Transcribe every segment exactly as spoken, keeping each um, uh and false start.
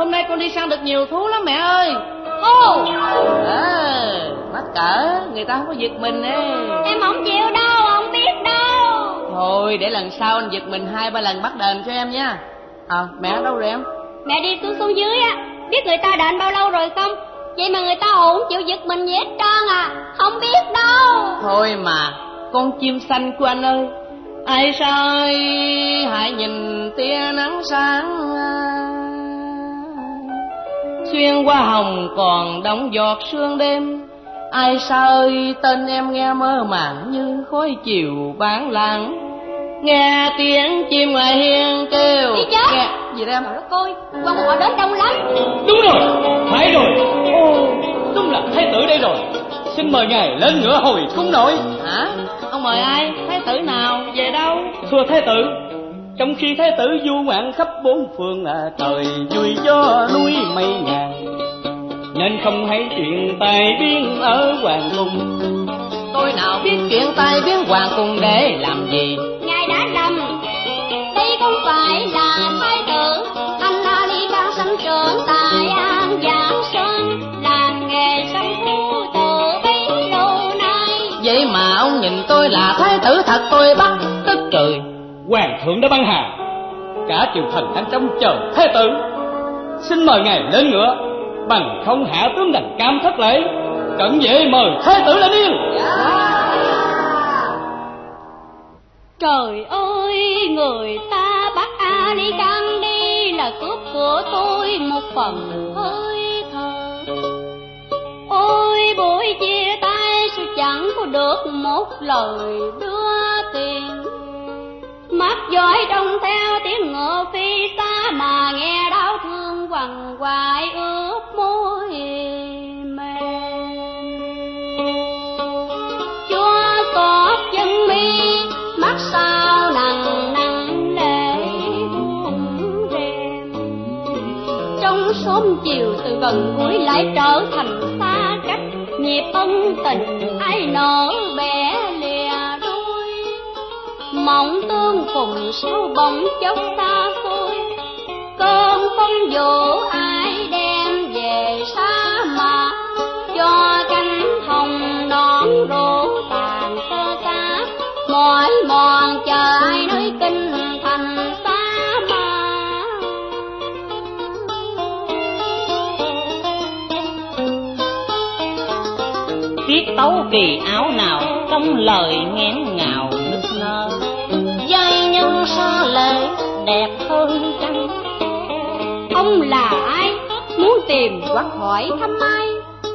hôm nay con đi săn được nhiều thú lắm mẹ ơi. Ô, à, mắc cỡ, người ta không có giật mình nè. Em không chịu đâu, không biết đâu. Thôi để lần sau anh giật mình hai ba lần bắt đền cho em nha. À, mẹ ở đâu rồi em? Mẹ đi xuống xuống dưới á, biết người ta đền bao lâu rồi không? Vậy mà người ta ổn chịu giật mình gì hết trơn à, không biết đâu. Thôi mà, con chim xanh của anh ơi, ai sai hãy nhìn tia nắng sáng xuyên qua hồng còn đóng giọt sương đêm. Ai sa ơi, tên em nghe mơ màng như khói chiều bán lãng. Nghe tiếng chim ngoài hiên kêu. Đi chết. Nghe gì đó em? Trời đất ơi, quan họ đến đông lắm. Đúng rồi, phải rồi. Ô, đúng là thái tử đây rồi. Xin mời ngài lên ngựa hồi cung nội. Hả? Ông mời ai? Thái tử nào? Về đâu? Thưa thái tử, trong khi thái tử du ngoạn khắp bốn phương à, trời vui gió núi mây ngàn, nên không hay chuyện tài biến ở hoàng cung. Tôi nào biết chuyện tai biến hoàng cung để làm gì? Ngài đã lầm, đây không phải là thái tử. Anh là đi đang sinh trưởng tại An Giang Sơn, làm nghề săn thú từ bấy lâu nay. Vậy mà ông nhìn tôi là thái tử thật, tôi bắt tức cười. Hoàng thượng đã băng hà, cả triều thần đang trông chờ thái tử. Xin mời ngài lên ngựa, bằng không hạ tướng đành cam thất lễ. Cận vệ mời thái tử lên yên. Trời ơi, người ta bắt Ali Khan đi là cướp của tôi một phần hơi thở. Ôi buổi chia tay sao chẳng có được một lời đưa tiền. Mắt dõi trông theo tiếng ngựa phi xa mà nghe đau thương quằn quại ướt môi mềm. Chúa xót chân mi mắt sao nặng nặng lệ buông rèm. Trong sớm chiều từ gần cuối lại trở thành xa cách. Nhịp ân tình ai nỡ bẻ lìa đôi. Mộng tương cùng sau bóng chốc xa xôi. Cơn phong vũ ai đem về sa mạc. Cho cánh hồng nón rủ tàn sơ xác. Mỏi mòn chờ ai nơi kinh thành sa mạc. Tiết tấu kỳ áo nào trong lời nghẹn ngào nức nở. Giai nhân xa lệ đẹp hơn trăng. Ông là ai? Muốn tìm hoặc hỏi thăm ai?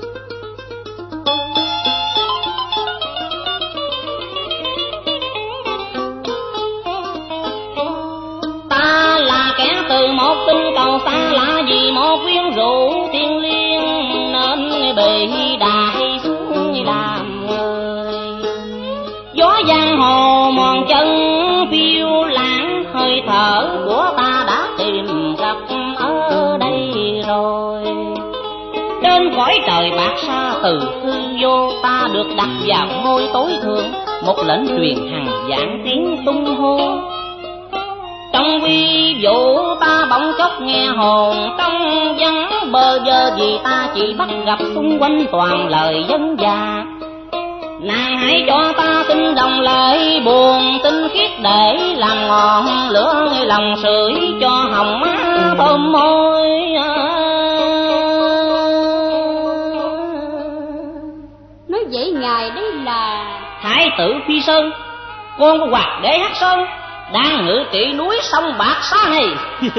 Ta là kẻ từ một tinh cầu xa lạ vì một quyến rũ thiên liêng nên bị đại xuống làm người. Gió giang hồ mòn chân phiêu lãng, hơi thở của ta đã tìm gặp ở đây rồi. Trên cõi trời bạc xa từ hư vô, ta được đặt vào ngôi tối thượng, một lệnh truyền hằng vạn tiếng tung hô. Trong vi vụ ta bỗng chốc nghe hồn trong vắng bơ vơ, vì ta chỉ bắt gặp xung quanh toàn lời dân già. Nàng hãy cho ta tin đồng lời buồn tinh khiết để làm ngọn lửa lòng sưởi cho hồng má thơm môi. Nói vậy ngài đấy là Thái tử Phi Sơn, con của Hoàng đế Hắc Sơn, đang ngự trị núi sông bạc xa này.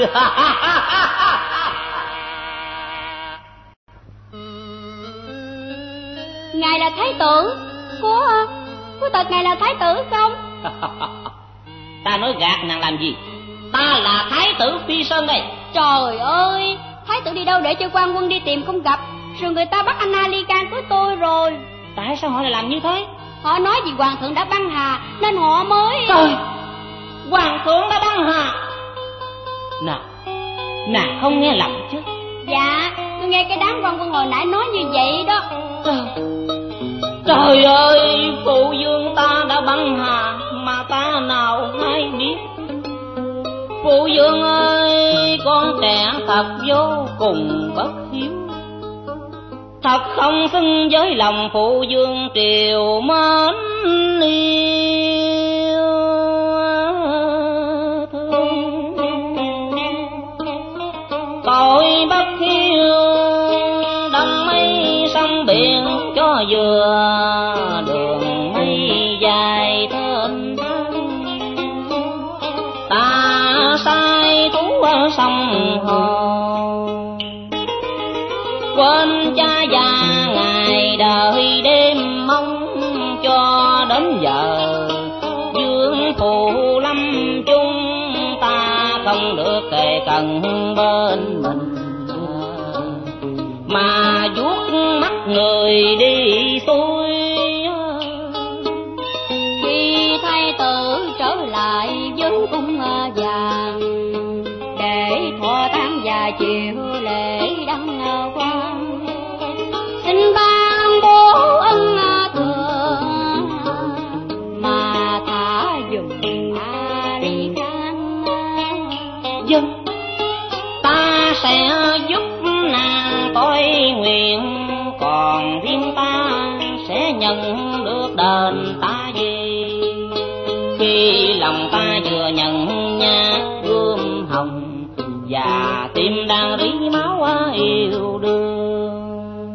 ngài là thái tử của của thật ngài là thái tử không? Ta nói gạt nàng làm gì? Ta là Thái tử Phi Sơn đây. Trời ơi, thái tử đi đâu để cho quan quân đi tìm không gặp, rồi người ta bắt anh Ali Khan của tôi rồi. Tại sao họ lại làm như thế? Họ nói vì hoàng thượng đã băng hà nên họ mới... Trời, hoàng thượng đã băng hà? Nào, nàng không nghe lầm chứ? Dạ, tôi nghe cái đám quan quân hồi nãy nói như vậy đó. Trời, trời ơi, phụ vương ta đã băng hà mà ta nào hay biết. Phụ vương ơi, con trẻ thật vô cùng bất hiếu, thật không xứng với lòng phụ vương triều mến yêu thương. Tội bất hiếu đâm mây sông biển cho vừa đường mây dài thơm thang, ta sai thú sông hồ quên cha già ngày đời đêm mong, cho đến giờ vương phù lâm chung ta không được kề cận bên mình, mà vuốt mắt người đi xuôi. Khi thái tử trở lại với cung vàng, để thọ tam và chiều lễ đăng quang, xin ban bố ân thường mà thả dùm ta đi khang. Dân ta sẽ giúp nàng tôi nguyện, còn riêng ta sẽ nhận được đền ta về. Khi lòng ta vừa nhận nhát gươm hồng, và tim đang rỉ máu yêu đương.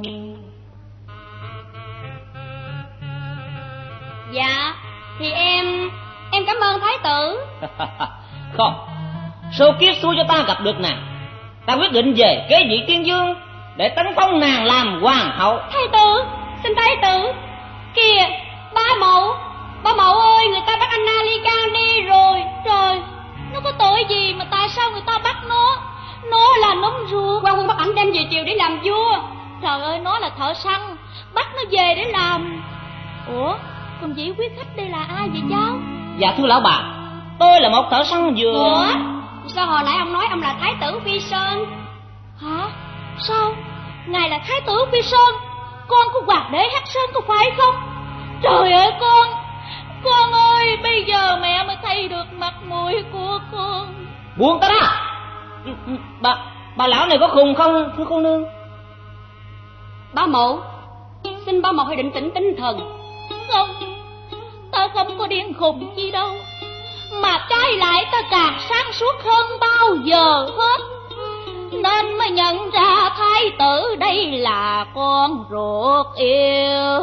Dạ, thì em, em cảm ơn thái tử. Không, số kiếp xui cho ta gặp được nàng. Ta quyết định về kế vị tiên vương để tấn phong nàng làm hoàng hậu. Thái tử, xin thái tử. Kìa, bá mẫu, bá mẫu ơi, người ta bắt anh Ali Khan đi rồi. Trời, nó có tội gì mà tại sao người ta bắt nó? Nó là nấm ruột. Quan quân bắt ảnh đem về triều để làm vua. Trời ơi, nó là thợ săn, bắt nó về để làm. Ủa, còn vị quý khách đây là ai vậy cháu? Dạ thưa lão bà, tôi là một thợ săn vừa. Ủa, sao hồi nãy ông nói ông là thái tử Phi Sơn? Hả? Sao? Ngài là thái tử Phi Sơn, con của hoàng đế Hắc Sơn có phải không? Trời ơi con, con ơi, bây giờ mẹ mới thấy được mặt mũi của con. Buông ta ra. Bà, bà lão này có khùng không thưa cô nương? Bá mẫu, xin bá mẫu hãy định tĩnh tinh thần. Không, ta không có điên khùng gì đâu, mà trái lại ta càng sáng suốt hơn bao giờ hết, nên mới nhận ra thái tử đây là con ruột yêu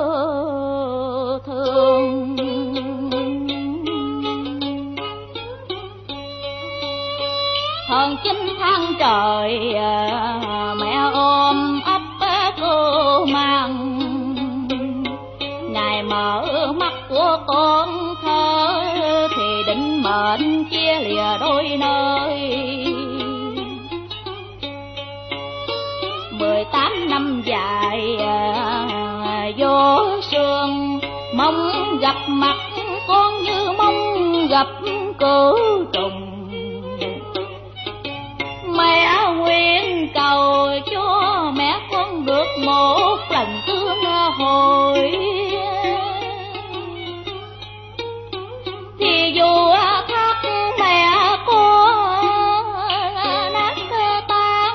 thương. Hơn chín tháng trời mẹ ôm ấp cô mang, ngày mở mắt của con thơ thì định mệnh chia lìa đôi nơi. Mười tám năm dài vô sương, mong gặp mặt con như mong gặp cửu trùng. Mẹ nguyện cầu cho mẹ con được một lần thương hồi, thì dù thắt mẹ con nát tan,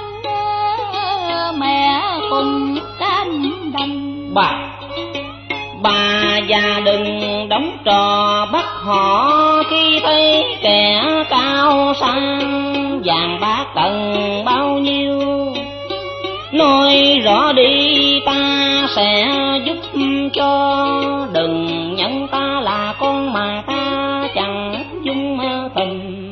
mẹ cùng canh đành. Bà, bà già đừng đóng trò bắt họ khi thấy kẻ cao sang, vàng bạc cần bao nhiêu nói rõ đi ta sẽ giúp cho. Đừng nhận ta là con mà ta chẳng dung tình.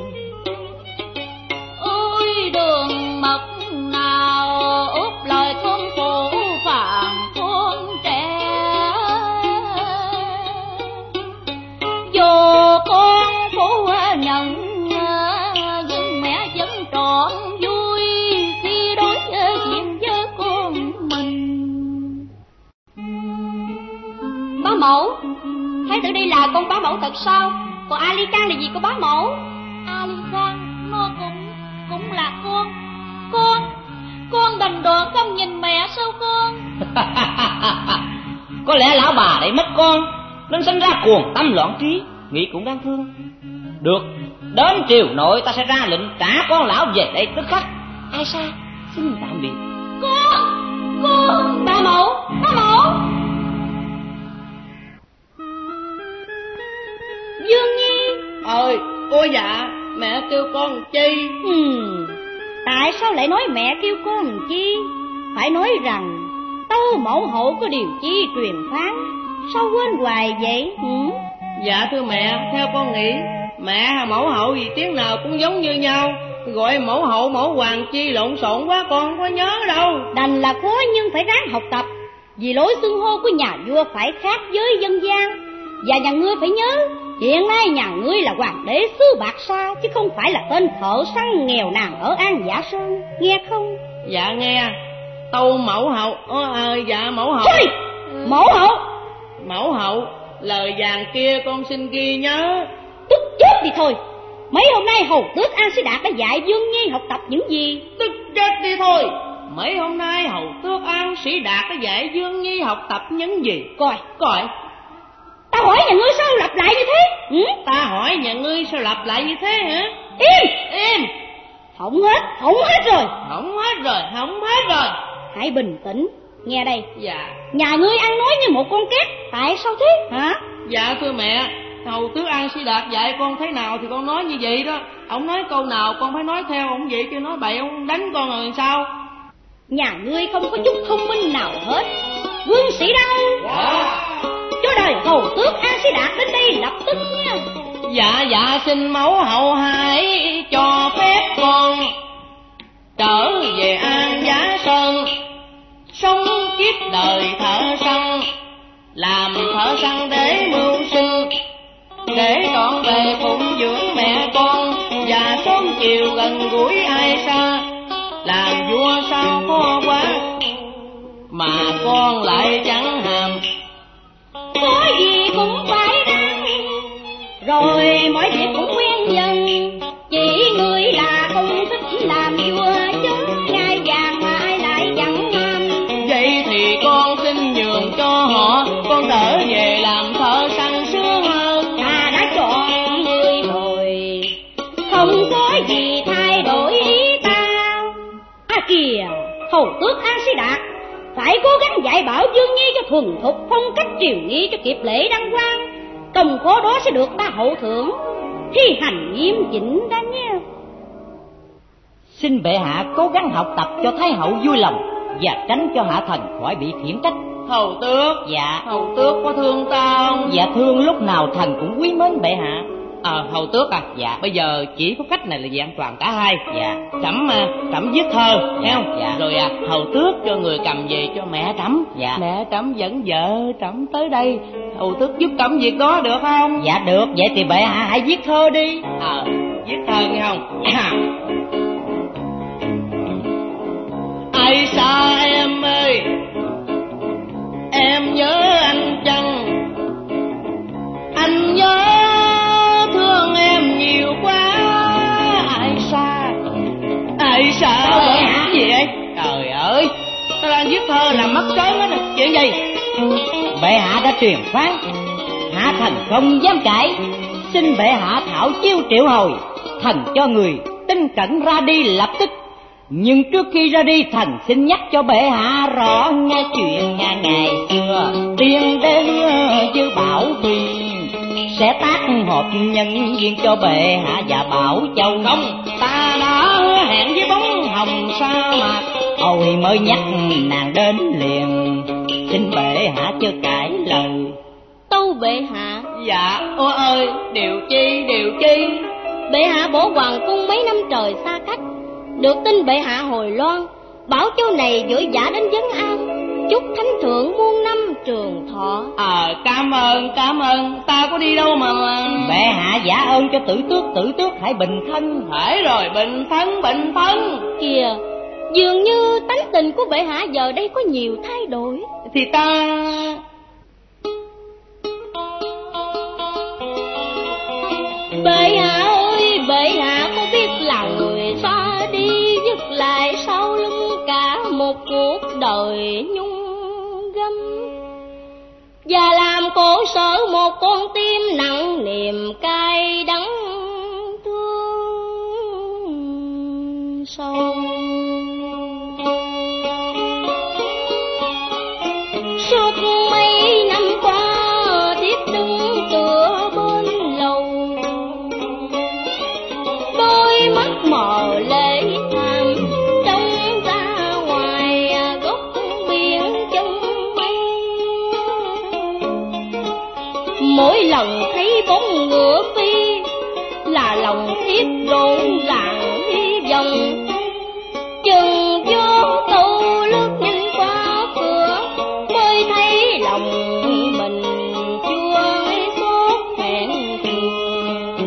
Ôi đường mật nào úp lời thôn phụ phàng thôn trẻ, dù con phụ nhận nhưng mẹ vẫn trọn vui khi đối diện với con mình. Bá mẫu, thái tử đây là con bá mẫu thật sao? Còn Ali Khan là gì của bá mẫu? Ali Khan nó cũng cũng là con. Con con đành đoạn không nhìn mẹ sao con? Có lẽ lão bà để mất con nên sinh ra cuồng tâm loạn trí, nghĩ cũng đáng thương. Được, Đến triều nội ta sẽ ra lệnh trả con lão về đây tức khắc. Ai Sa xin tạm biệt. Cô, cô, bà mẫu, bà mẫu. Dương Nhi. Ơi, cô dạ, mẹ kêu con chi? Ừ, tại sao lại nói mẹ kêu con chi? Phải nói rằng Tâu mẫu hậu có điều chi truyền phán, sao quên hoài vậy? Ừ? Dạ thưa mẹ, theo con nghĩ mẹ mẫu hậu gì tiếng nào cũng giống như nhau, gọi mẫu hậu mẫu hoàng chi lộn xộn quá, con không có nhớ đâu. Đành là khó nhưng phải ráng học tập, vì lối xưng hô của nhà vua phải khác với dân gian. Và nhà ngươi phải nhớ, hiện nay nhà ngươi là hoàng đế xứ Bạc Sa, chứ không phải là tên thợ săn nghèo nàn ở An Giả Sơn, nghe không? Dạ nghe. Tâu mẫu hậu. Ờ, à, dạ mẫu hậu. Trời, mẫu hậu. Mẫu hậu, lời vàng kia con xin ghi nhớ. Tức chết đi thôi. Mấy hôm nay hầu tước An Sĩ Đạt đã dạy Dương Nhi học tập những gì? Tức chết đi thôi. Mấy hôm nay hầu tước An Sĩ Đạt đã dạy Dương Nhi học tập những gì? Coi, coi. Ta hỏi nhà ngươi sao lặp lại như thế? Ừ? Ta hỏi nhà ngươi sao lặp lại như thế hả? Im, im. Hỏng hết, hỏng hết rồi. Hỏng hết rồi, hỏng hết rồi. Hãy bình tĩnh, nghe đây. Dạ. Nhà ngươi ăn nói như một con két, tại sao thế hả? Dạ thưa mẹ, hầu tước An Sĩ Đạt dạy con thế nào thì con nói như vậy đó. Ông nói câu nào con phải nói theo ông vậy, chứ nói bậy ông đánh con rồi sao? Nhà ngươi không có chút thông minh nào hết. Quân sĩ đâu? Dạ. Cho đời hầu tước An Sĩ Đạt đến đây lập tức nha. Dạ dạ xin mẫu hậu hãy cho phép con trở về An Giá Sơn, sống kiếp đời thợ săn, làm thợ săn để mưu sinh, để trọn về phụng dưỡng mẹ con và sớm chiều gần gũi Ai Sa. Làm vua sao khó quá mà con lại chẳng hàm, có gì cũng phải đáng, rồi mọi việc cũng quen dần. Chỉ ngươi là không thích làm vua, chứ ngai vàng mà ai lại chẳng ham. Vậy thì con xin nhường cho họ, con trở về làm thợ săn sướng hơn. Ta đã chọn ngươi rồi, không có gì thay đổi ý ta. À kìa, hầu tước An Sĩ Đạt, phải cố gắng dạy bảo Dương Nhi cho thuần thục phong cách triều nghi cho kịp lễ đăng quang. Công khóa đó sẽ được ta hậu thưởng, thi hành nghiêm chỉnh đó nha. Xin bệ hạ cố gắng học tập cho thái hậu vui lòng, và tránh cho hạ thần khỏi bị khiển trách. Hầu tước. Dạ. Hầu tước có thương ta không? Dạ thương, lúc nào thần cũng quý mến bệ hạ. Ờ, à, hầu tước à. Dạ. Bây giờ chỉ có cách này là về an toàn cả hai. Dạ. Trẫm à, trẫm viết thơ, dạ. nghe không? Dạ. Rồi à, hầu tước cho người cầm về cho mẹ trẫm. Dạ. Mẹ trẫm dẫn vợ trẫm tới đây, hầu tước giúp trẫm việc đó được không? Dạ được. Vậy thì bệ hạ hãy viết thơ đi. Ờ, à, viết thơ nghe không? Ai Sa em ơi, em nhớ anh chăng? Anh nhớ thương em nhiều quá. Ai Sa, Ai Sa gì vậy? Trời ơi, tao đang viết thơ làm mất trớn hết rồi. Chuyện gì? Bệ hạ đã truyền phán, hạ thần không dám cãi. Xin bệ hạ thảo chiêu triệu hồi, thần cho người tinh cẩn ra đi lập tức. Nhưng trước khi ra đi, thần xin nhắc cho bệ hạ rõ nghe chuyện ngày ngày xưa. Tiên đế Dư Bảo Biên sẽ tác hộp nhân viên cho bệ hạ và Bảo Châu. Không, ta đã hẹn với bóng hồng sa mạc. Ôi mới nhắc nàng đến liền, xin bệ hạ chớ cãi lời. Tâu bệ hạ. Dạ, ô ơi, điều chi, điều chi? Bệ hạ bỏ hoàng cung mấy năm trời xa cách, được tin bệ hạ hồi loan, Bảo Châu này vội vã đến vấn an, chúc thánh thượng muôn năm trường thọ. Ờ, à, cảm ơn, cảm ơn, ta có đi đâu mà, mà... Bệ hạ giả ơn cho tử tước, tử tước hãy bình thân. Phải rồi, bình thân, bình thân. Kìa, dường như tánh tình của bệ hạ giờ đây có nhiều thay đổi. Thì ta... Bệ hạ ơi, bệ hạ có biết là người xa đi dứt lại sau lưng cả một cuộc đời nhung gấm, và làm khổ sở một con tim nặng niềm cay đắng thương. sâu. Suốt mấy năm qua thiếp đứng tựa bên lầu, đôi mắt mờ lệ thảm trông ra ngoài góc biển chân mây. Mỗi lần thấy bóng ngựa phi là lòng thiếp rộn ràng hy vọng. Chừng gió tàu lướt nhanh qua cửa mới thấy lòng mình chưa xót hẹn thù.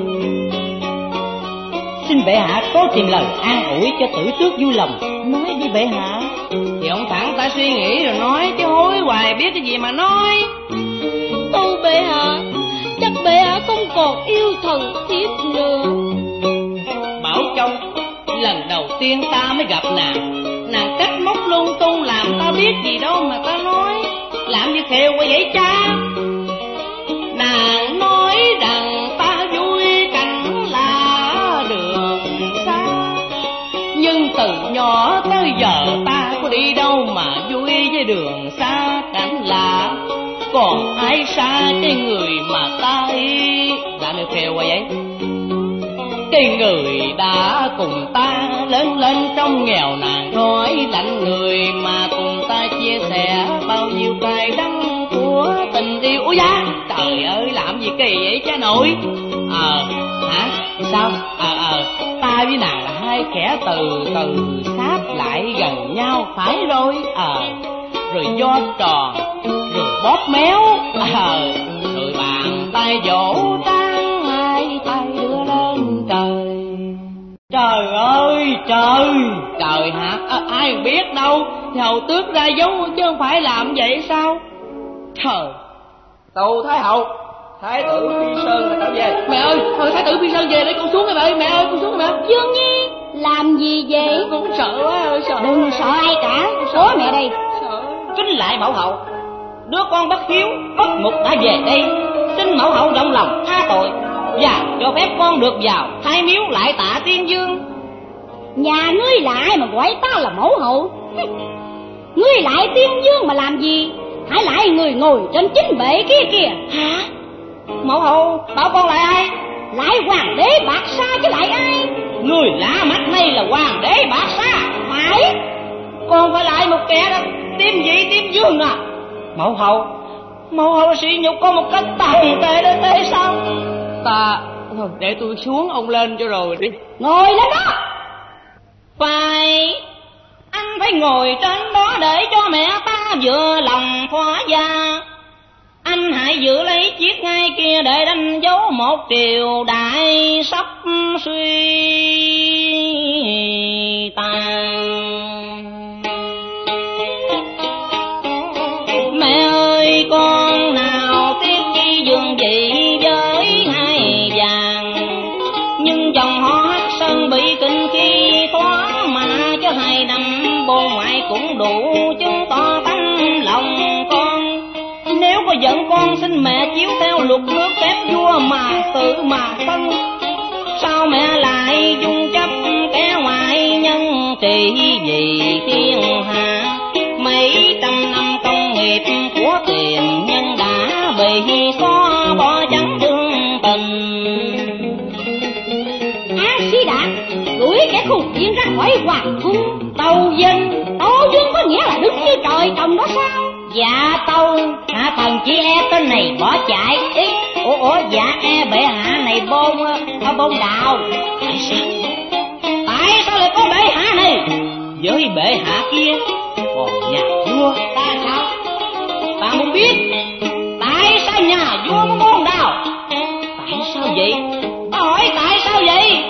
Xin bệ hạ có tìm lời an ủi cho tử tước vui lòng, nói đi bệ hạ. Thì ông thẳng ta suy nghĩ rồi nói, chứ hối hoài biết cái gì mà nói. Tâu bệ hạ, chắc bệ hạ không còn yêu thần thiếp nữa. Bảo Châu, lần đầu tiên ta mới gặp nàng, nàng cách móc lung tung làm ta biết gì đâu mà ta nói. Làm như khều quá vậy cha. Nàng nói rằng ta vui cảnh là đường xa, nhưng từ nhỏ tới giờ ta có đi đâu mà vui với đường xa cảnh lạ. Còn ai xa cái người mà ta ý. Làm như khều quá vậy. Cái người đã cùng ta lớn lên trong nghèo nàn đói lạnh, người mà cùng ta chia sẻ bao nhiêu cay đắng của tình yêu. Ôi da, trời ơi, làm gì kỳ vậy cha nội? Ờ, hả? Sao? Ờ, ờ, ta với nàng là hai kẻ từ từ sát lại gần nhau, phải rồi. Ờ, rồi do tròn, rồi bóp méo, ờ, rồi bàn tay vỗ tan, hai tay đưa lên trời. Trời ơi trời. Trời hả? À, ai biết đâu. Hầu tước ra dấu chứ không phải làm vậy sao? Trời. Tâu Thái hậu, Thái tử Phi Sơn là trở về. Mẹ ơi, thôi Thái tử Phi Sơn về, để con xuống rồi mẹ ơi. Mẹ ơi, con xuống rồi mẹ. Dương Nhi, làm gì vậy? Con sợ quá ơi, sợ. Đừng sợ ai cả, có mẹ đây. Sợ. Kính lại mẫu hậu, đứa con bất hiếu bất mục đã về đây, xin mẫu hậu rộng lòng tha tội và cho phép con được vào Thái miếu lại tạ Tiên Dương. Nhà ngươi là ai mà gọi ta là mẫu hậu? Ngươi lại Tiên Dương mà làm gì? Hãy lại người ngồi trên chính bệ kia kìa. Hả? Mẫu hậu bảo con lại ai? Lại hoàng đế Bạc Sa chứ lại ai? Người lạ mắt này là hoàng đế Bạc Sa. Phải. Con phải lại một kẻ đó Tiêm Vị Tiêm Dương à? Mẫu hậu, mẫu hậu sỉ nhục con một cách tàn tệ đến thế sao? Ta thôi để tôi xuống, ông lên cho rồi đi. Ngồi lên đó. Phải, anh phải ngồi trên đó để cho mẹ ta vừa lòng thỏa gia. Anh hãy giữ lấy chiếc ngai kia để đánh dấu một triều đại sắp suy tàn. Mẹ ơi, con nào tiếc chi dương vị với hai vàng, nhưng dòng họ Hắc Sơn bị kinh khi thoá mà cho hai năm bồ ngoại cũng đủ chứng tỏ tánh lòng con. Nếu có giận con xin mẹ chiếu theo luật nước phép vua mà tự mà phân. Sao mẹ lại dung chấp kẻ ngoại nhân trị vì thiên hạ? Mấy trăm năm công nghiệp của tiền nhân đã bị xóa bỏ trắng đương tình. Á Sĩ Đạt, đuổi kẻ khùng viên ra khỏi hoàng cung. Tâu dân. Tâu dân có nghĩa là đứng như trời trồng đó sao? Dạ tâu, hạ thần chỉ e tên này bỏ chạy. Ý, ủa, ủa dạ e bệ hạ này bôn ở bôn đào. Tại sao? Tại sao lại có bệ hạ này? Với bệ hạ kia còn nhà vua. Ta sao? Ta muốn biết tại sao nhà vua có bôn đào? Tại sao vậy? Ta hỏi tại sao vậy?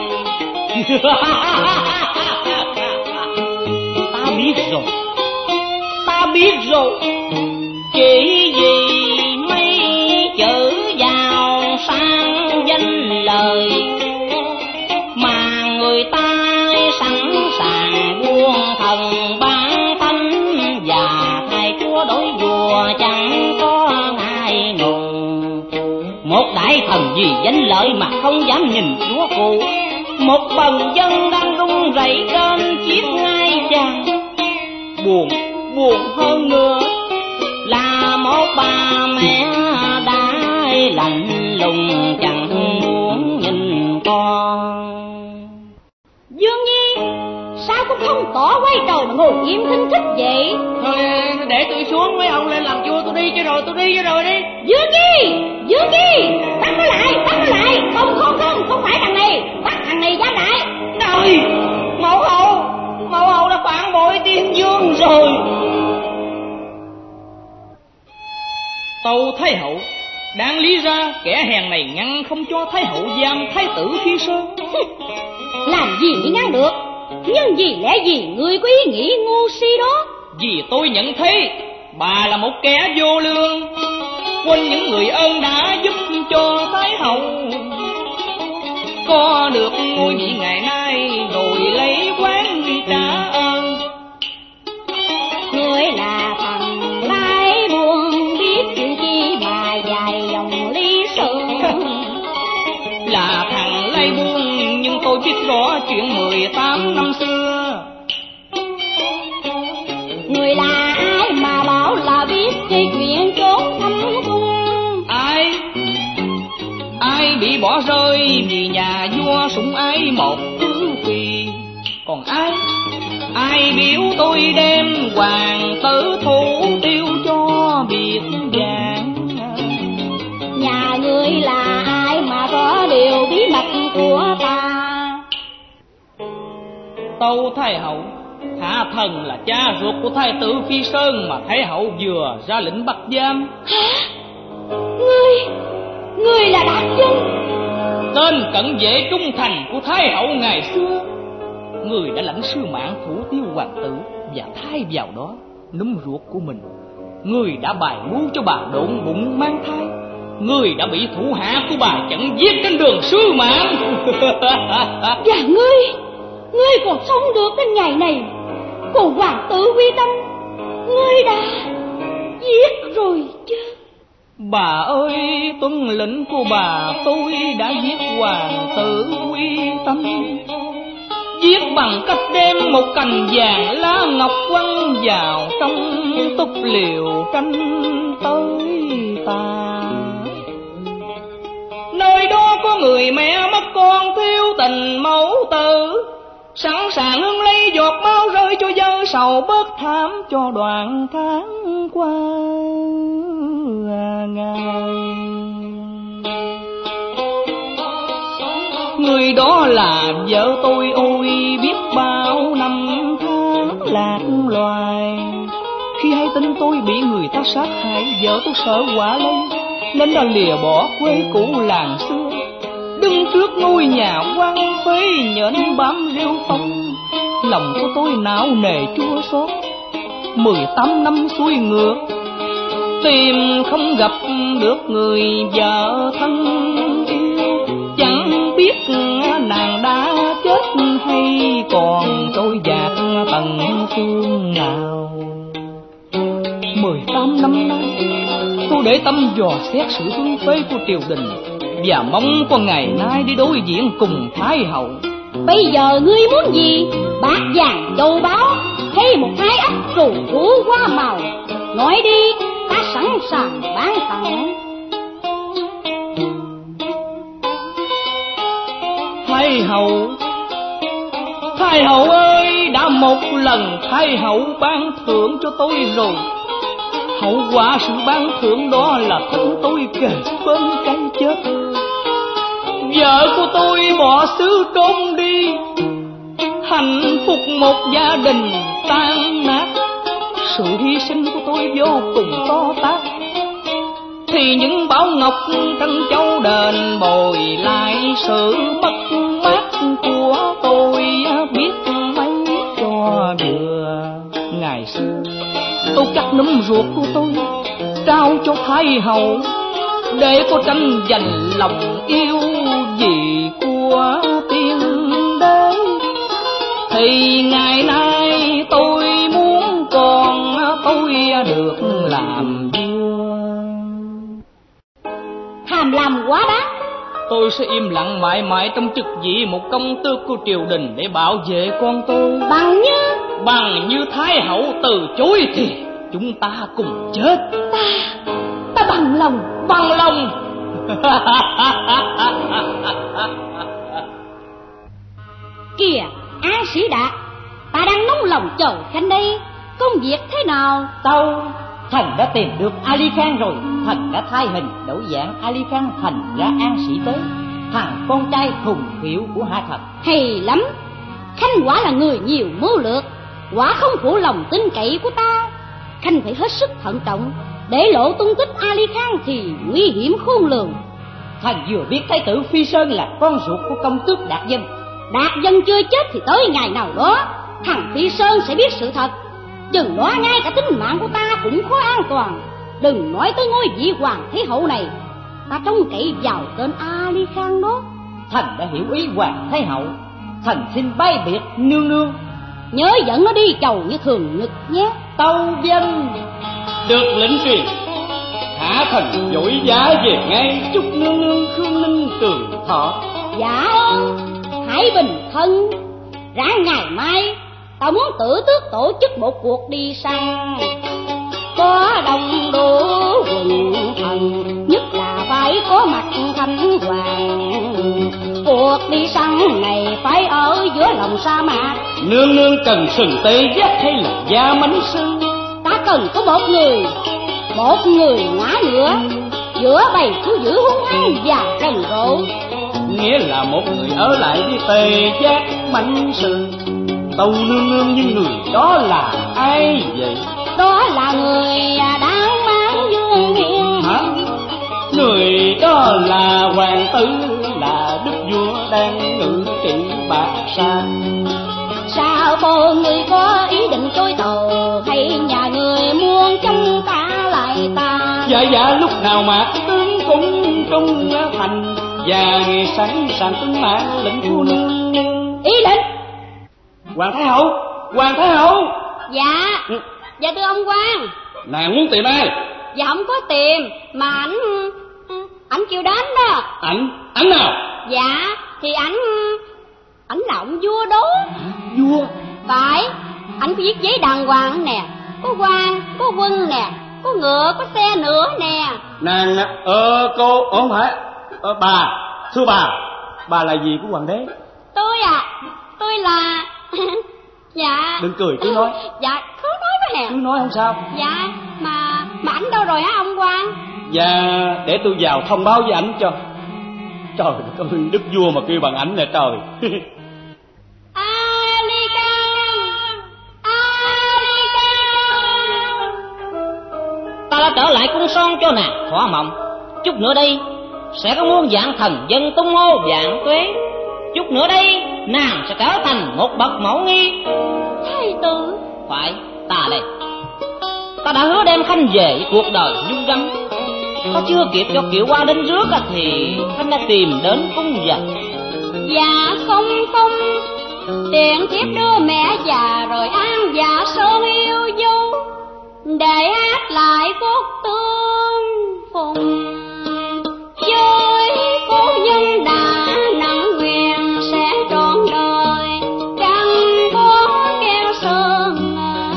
Ta biết rồi. Ta biết rồi. Chỉ vì mấy chữ giàu sang danh lời mà người ta sẵn sàng buông thần bán thánh, và thầy chúa đối vua chẳng có ai nùng. Một đại thần vì danh lợi mà không dám nhìn chúa cụ, một bần dân đang rung run rẩy trên chiếc ngai vàng. Buồn, buồn hơn nữa là một bà mẹ đã lạnh lùng chẳng muốn nhìn con. Dương Nhi, sao cũng không tỏ quay đầu mà ngồi im thinh thích vậy? Thôi để tôi xuống, mấy ông lên làm vua tôi đi cho rồi, tôi đi cho rồi đi. Dương Nhi, Dương Nhi, bắt nó lại, bắt nó lại. Không, không, không, không phải thằng này, bắt thằng này giam lại. Này, mẫu hậu, mẫu hậu đã phản bội tiên dương rồi. Tâu Thái hậu, đáng lý ra kẻ hèn này ngăn không cho Thái hậu giam Thái tử Phi Sơn. Làm gì mới ngăn được? Nhưng vì lẽ gì người có ý nghĩ ngu si đó? Vì tôi nhận thấy bà là một kẻ vô lương, quên những người ơn đã giúp cho Thái hậu có được ngôi vị ngày nay, rồi lấy quán trả ơn. Người là thằng lái buồn, biết chuyện chi mà dài dòng lý sự. Là thằng lay buông nhưng tôi biết rõ chuyện mười tám năm xưa. Người là ai mà bảo là biết cái chuyện trốn thâm cung? Ai? Ai bị bỏ rơi vì nhà vua sủng ái một thứ phi? Còn ai? Ai biểu tôi đem hoàng tử thủ tiêu cho biệt vàng? Nhà ngươi là ai mà rõ điều bí mật của ta? Tâu Thái hậu, hạ thần là cha ruột của Thái tử Phi Sơn mà Thái hậu vừa ra lệnh bắt giam. Hả? Ngươi, ngươi là Đạt Dân, tên cận vệ trung thành của Thái hậu ngày xưa. Người đã lãnh sứ mạng thủ tiêu hoàng tử và thay vào đó núm ruột của mình. Người đã bài mưu cho bà độn bụng mang thai. Người đã bị thủ hạ của bà chặn giết trên đường sứ mạng. Và ngươi, ngươi còn sống được đến ngày này. Còn hoàng tử Quy Tâm, ngươi đã giết rồi chứ? Bà ơi, tuân lệnh của bà, tôi đã giết hoàng tử Quy Tâm. Giết bằng cách đem một cành vàng lá ngọc quăng vào trong túp liều tranh tới ta. Nơi đó có người mẹ mất con thiếu tình mẫu tử, sẵn sàng hưng lấy giọt máu rơi cho dơ sầu bớt thảm cho đoạn tháng qua ngày. Người đó là vợ tôi, ôi biết bao năm tháng lạc loài. Khi hay tin tôi bị người ta sát hại, vợ tôi sợ quả lây nên đã lìa bỏ quê cũ làng xưa, đứng trước ngôi nhà hoang phế nhện bám rêu phong. Lòng của tôi não nề chua xót, mười tám năm xuôi ngược tìm không gặp được người vợ thân yêu. Chẳng biết nàng đã chết hay còn trôi dạt tận phương nào. Mười tám năm nay tôi để tâm dò xét sự hưng phế của triều đình và mong có ngày nay đi đối diện cùng Thái hậu. Bây giờ ngươi muốn gì? Bạc vàng châu báu hay một thái ấp rù rú hoa màu? Nói đi, ta sẵn sàng bán tặng. Thái hậu, Thái hậu ơi, đã một lần Thái hậu ban thưởng cho tôi rồi. Hậu quả sự ban thưởng đó là thân tôi kề bên cái chết. Vợ của tôi bỏ xứ trốn đi, hạnh phúc một gia đình tan nát. Sự hy sinh của tôi vô cùng to tát, thì những bảo ngọc trân châu đền bồi lại sự mất mát của tôi biết mấy cho vừa. Ngày xưa tôi cắt núm ruột của tôi trao cho Thái hậu để có tranh giành lòng yêu gì của tiên đế. Thì ngày nay tôi muốn con tôi được làm vua. Tham lam quá đáng. Tôi tôi sẽ im lặng mãi mãi trong chức vị một công tước của triều đình để bảo vệ con tôi. Bằng như Bằng như Thái hậu từ chối thì chúng ta cùng chết. Ta Ta bằng lòng. Bằng lòng. Kìa An Sĩ Đạt, ta đang nóng lòng chờ Khanh đây. Công việc thế nào? Tâu, thần đã tìm được Ali Khan rồi. Thần đã thay hình đổi dạng Ali Khan thành ra An Sĩ tới, thằng con trai khùng khiểu của Hạ Thần. Hay lắm. Khanh quả là người nhiều mưu lược, quả không phụ lòng tin cậy của ta. Khanh phải hết sức thận trọng, để lộ tung tích Ali Khan thì nguy hiểm khôn lường. Thần vừa biết thái tử Phi Sơn là con ruột của công tước Đạt Dân. Đạt Dân chưa chết thì tới ngày nào đó thằng Phi Sơn sẽ biết sự thật. Chừng đó ngay cả tính mạng của ta cũng khó an toàn. Đừng nói tới ngôi vị hoàng thái hậu này, ta trông cậy vào tên Ali Khan đó. Thần đã hiểu ý hoàng thái hậu. Thần xin bay biệt nương nương. Nhớ dẫn nó đi chầu như thường nhật nhé. Tâu dân. Được lệnh truyền. Hạ Thần vội vã về ngay, chúc nương nương Khương Ninh trường thọ. Dạ ơn. Hãy bình thân. Ráng ngày mai tao muốn tử tước tổ chức một cuộc đi săn, có đông đủ quần thần, nhất là phải có mặt Khánh Hoàng. Cuộc đi săn này phải ở giữa lòng sa mạc. Nương nương cần sừng tê giác hay là da mánh sư? Ta cần có một người, một người ngã ngựa giữa bầy thú dữ hung hăng và rần rộ. Nghĩa là một người ở lại với tê giác mánh sư. Tâu nương nương, nhưng người đó là ai vậy? Đó là người đáng mang dương hiền. Hả? Người đó là hoàng tử, là đức vua đang ngự trị Bạc Sa. Sao cô người có ý định trôi tàu, hay nhà người muốn chống ta lại ta? Dạ dạ, lúc nào mà tướng cũng trung thành, và sẵn sàng tuân mạng lệnh của nương nương. Ý lệnh. Hoàng thái hậu, hoàng thái hậu. Dạ, ừ. Dạ thưa ông quan. Nàng muốn tìm ai? Dạ không có tìm, mà ảnh ảnh kêu đến đó. Ảnh, ảnh nào? Dạ, thì ảnh ảnh là ông vua đó. Vua? Phải, ảnh có viết giấy đàng hoàng nè, có quan, có quân nè, có ngựa, có xe nữa nè. Nàng, ờ cô, không phải, ờ, bà, thưa bà, bà là gì của hoàng đế? Tôi à, tôi là... Dạ. Đừng cười, cứ nói. Dạ, cứ nói với nè. Cứ nói không sao. Dạ, mà mà ảnh đâu rồi hả ông quan? Dạ, để tôi vào thông báo với ảnh cho. Trời đất ơi, đức vua mà kêu bằng ảnh nè trời. Ali Khan, Ali Khan. Ta đã trở lại cung son cho nàng thỏa mộng. Chút nữa đây sẽ có muôn vạn thần dân tung hô vạn tuế. Chút nữa đây nàng sẽ trở thành một bậc mẫu nghi. Thái tử. Phải, ta đây. Ta đã hứa đem Khanh về cuộc đời dung rắn. Ta chưa kịp cho Kiệu Hoa đến rước thì Khanh đã tìm đến cung dần. Dạ không không, tiện thiếp đưa mẹ già rồi an dạ sơn yêu dấu, để hát lại cốt tương phùng với cô nhân đã nặng nguyện sẽ trọn đời chẳng có keo sơn.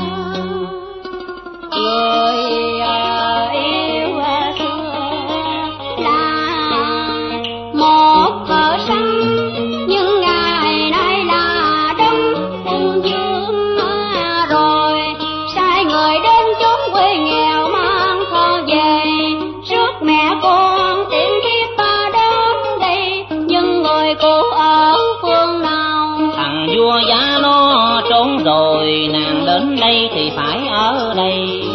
Người yêu xưa là một vợ săn, nhưng ngày nay là đấng quân vương rồi, sai người đến chốn quê nghèo mang thơ về rước mẹ con tiễn thiếp ta đến đây, nhưng người cô ở phương nào? Thằng vua giá nó trốn rồi, nàng đến đây thì phải ở đây.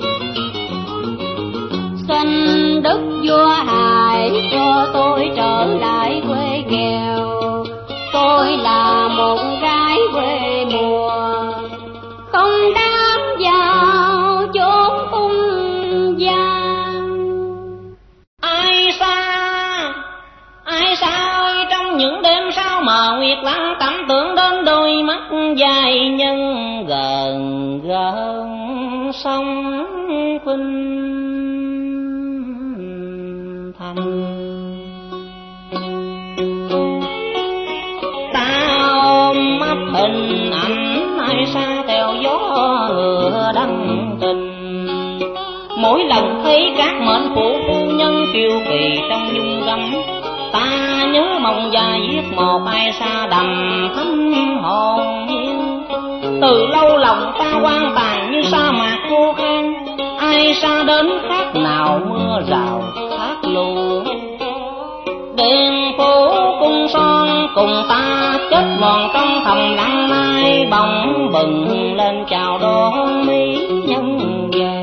Xin đức vua hãy cho tôi trở lại quê nghèo, tôi là một gái quê mùa, không đáng vào chốn cung giang. Ai xa, ai xa ơi, trong những đêm sao mờ nguyệt lắng cảm tưởng đến đôi mắt dài nhân gần gần sông Khuynh Thành. hình ảnh ai xa theo gió ngựa đăng tình. Mỗi lần thấy các mệnh phụ phu nhân kiều kỳ trong nhung gấm, ta nhớ mong già giết một ai xa đầm thấm hồn nhiên. Từ lâu lòng ta hoang tàn như sa mạc khô khan, ai xa đến khác nào mưa rào thác lù. Đèn phố cung son cùng ta chết mòn trong thầm lặng mai, bóng bừng lên chào đón mỹ nhân về.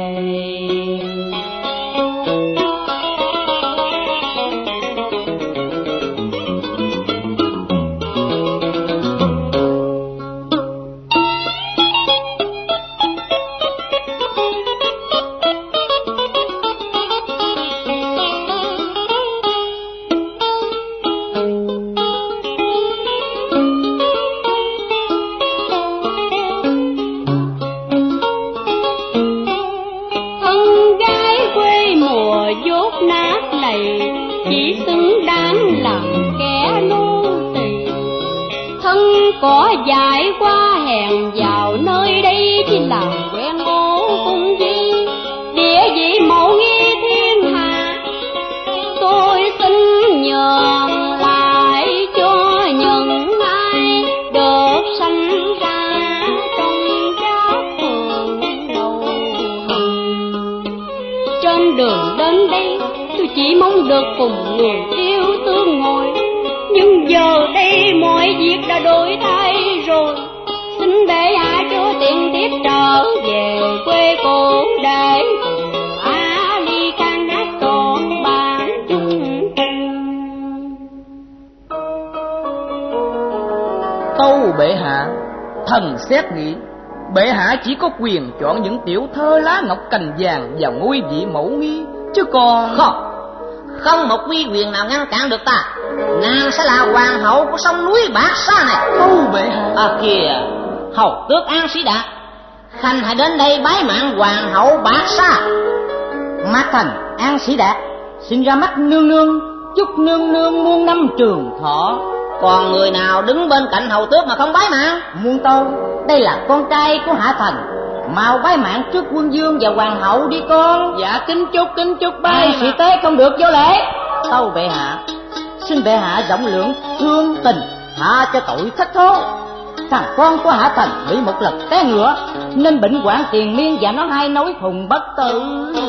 Có dại qua hèn vào nơi đây chỉ làm quen bố cung di, địa vị mẫu nghi thiên hạ. Tôi xin nhường lại cho những ai được sanh ra trong các phường đầu hồng. Trên đường đến đây tôi chỉ mong được cùng người yêu thương ngồi, nhưng giờ đây mọi việc đã đổi thay rồi. Xin bệ hạ cho tiền tiếp trở về quê cũ để cùng Á Ly can hát trọn bản chung trường. Tâu bệ hạ, thần xét nghĩ bệ hạ chỉ có quyền chọn những tiểu thơ lá ngọc cành vàng vào ngôi vị mẫu nghi, chứ còn không không một uy quyền nào ngăn cản được ta. Nàng sẽ là hoàng hậu của sông núi Bát Sa này. Tâu bệ hạ. À kìa, hầu tước An Sĩ Đạt, khanh hãy đến đây bái mạng hoàng hậu Bát Sa. Mát Thành, An Sĩ Đạt, xin ra mắt nương nương, chúc nương nương muôn năm trường thọ. Còn người nào đứng bên cạnh hầu tước mà không bái mạng? Muôn tâu, đây là con trai của Hạ Thành, mau bái mạng trước quân vương và hoàng hậu đi con. Dạ kính chúc kính chúc bái. Ai sĩ tế không được vô lễ. Tâu bệ hạ, xin bệ hạ rộng lượng thương tình, hạ cho tội thất thố. Thằng con của Hạ Thành bị một lần té ngựa nên bệnh hoạn tiền miên và nó hay nói thùng bất tử,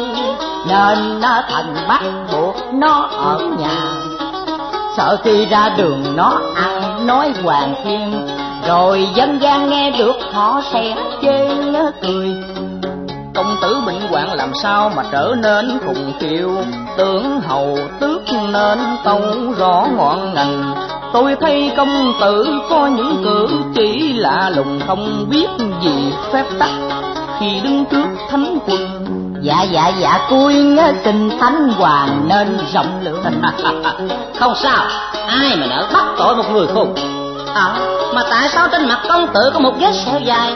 nên Thành bắt buộc nó ở nhà, sợ khi ra đường nó ăn nói hoàng thiên, rồi dân gian nghe được họ sẽ chê cười. Công tử bệnh hoạn làm sao mà trở nên khùng khiêu, tưởng hầu tước nên tâu rõ ngọn ngành. Tôi thấy công tử có những cử chỉ lạ lùng, không biết gì phép tắc khi đứng trước thánh quân. Dạ dạ dạ cui xin thánh hoàng nên rộng lượng. Không sao, ai mà nỡ bắt tội một người khùng. À, mà tại sao trên mặt công tử có một vết sẹo dài?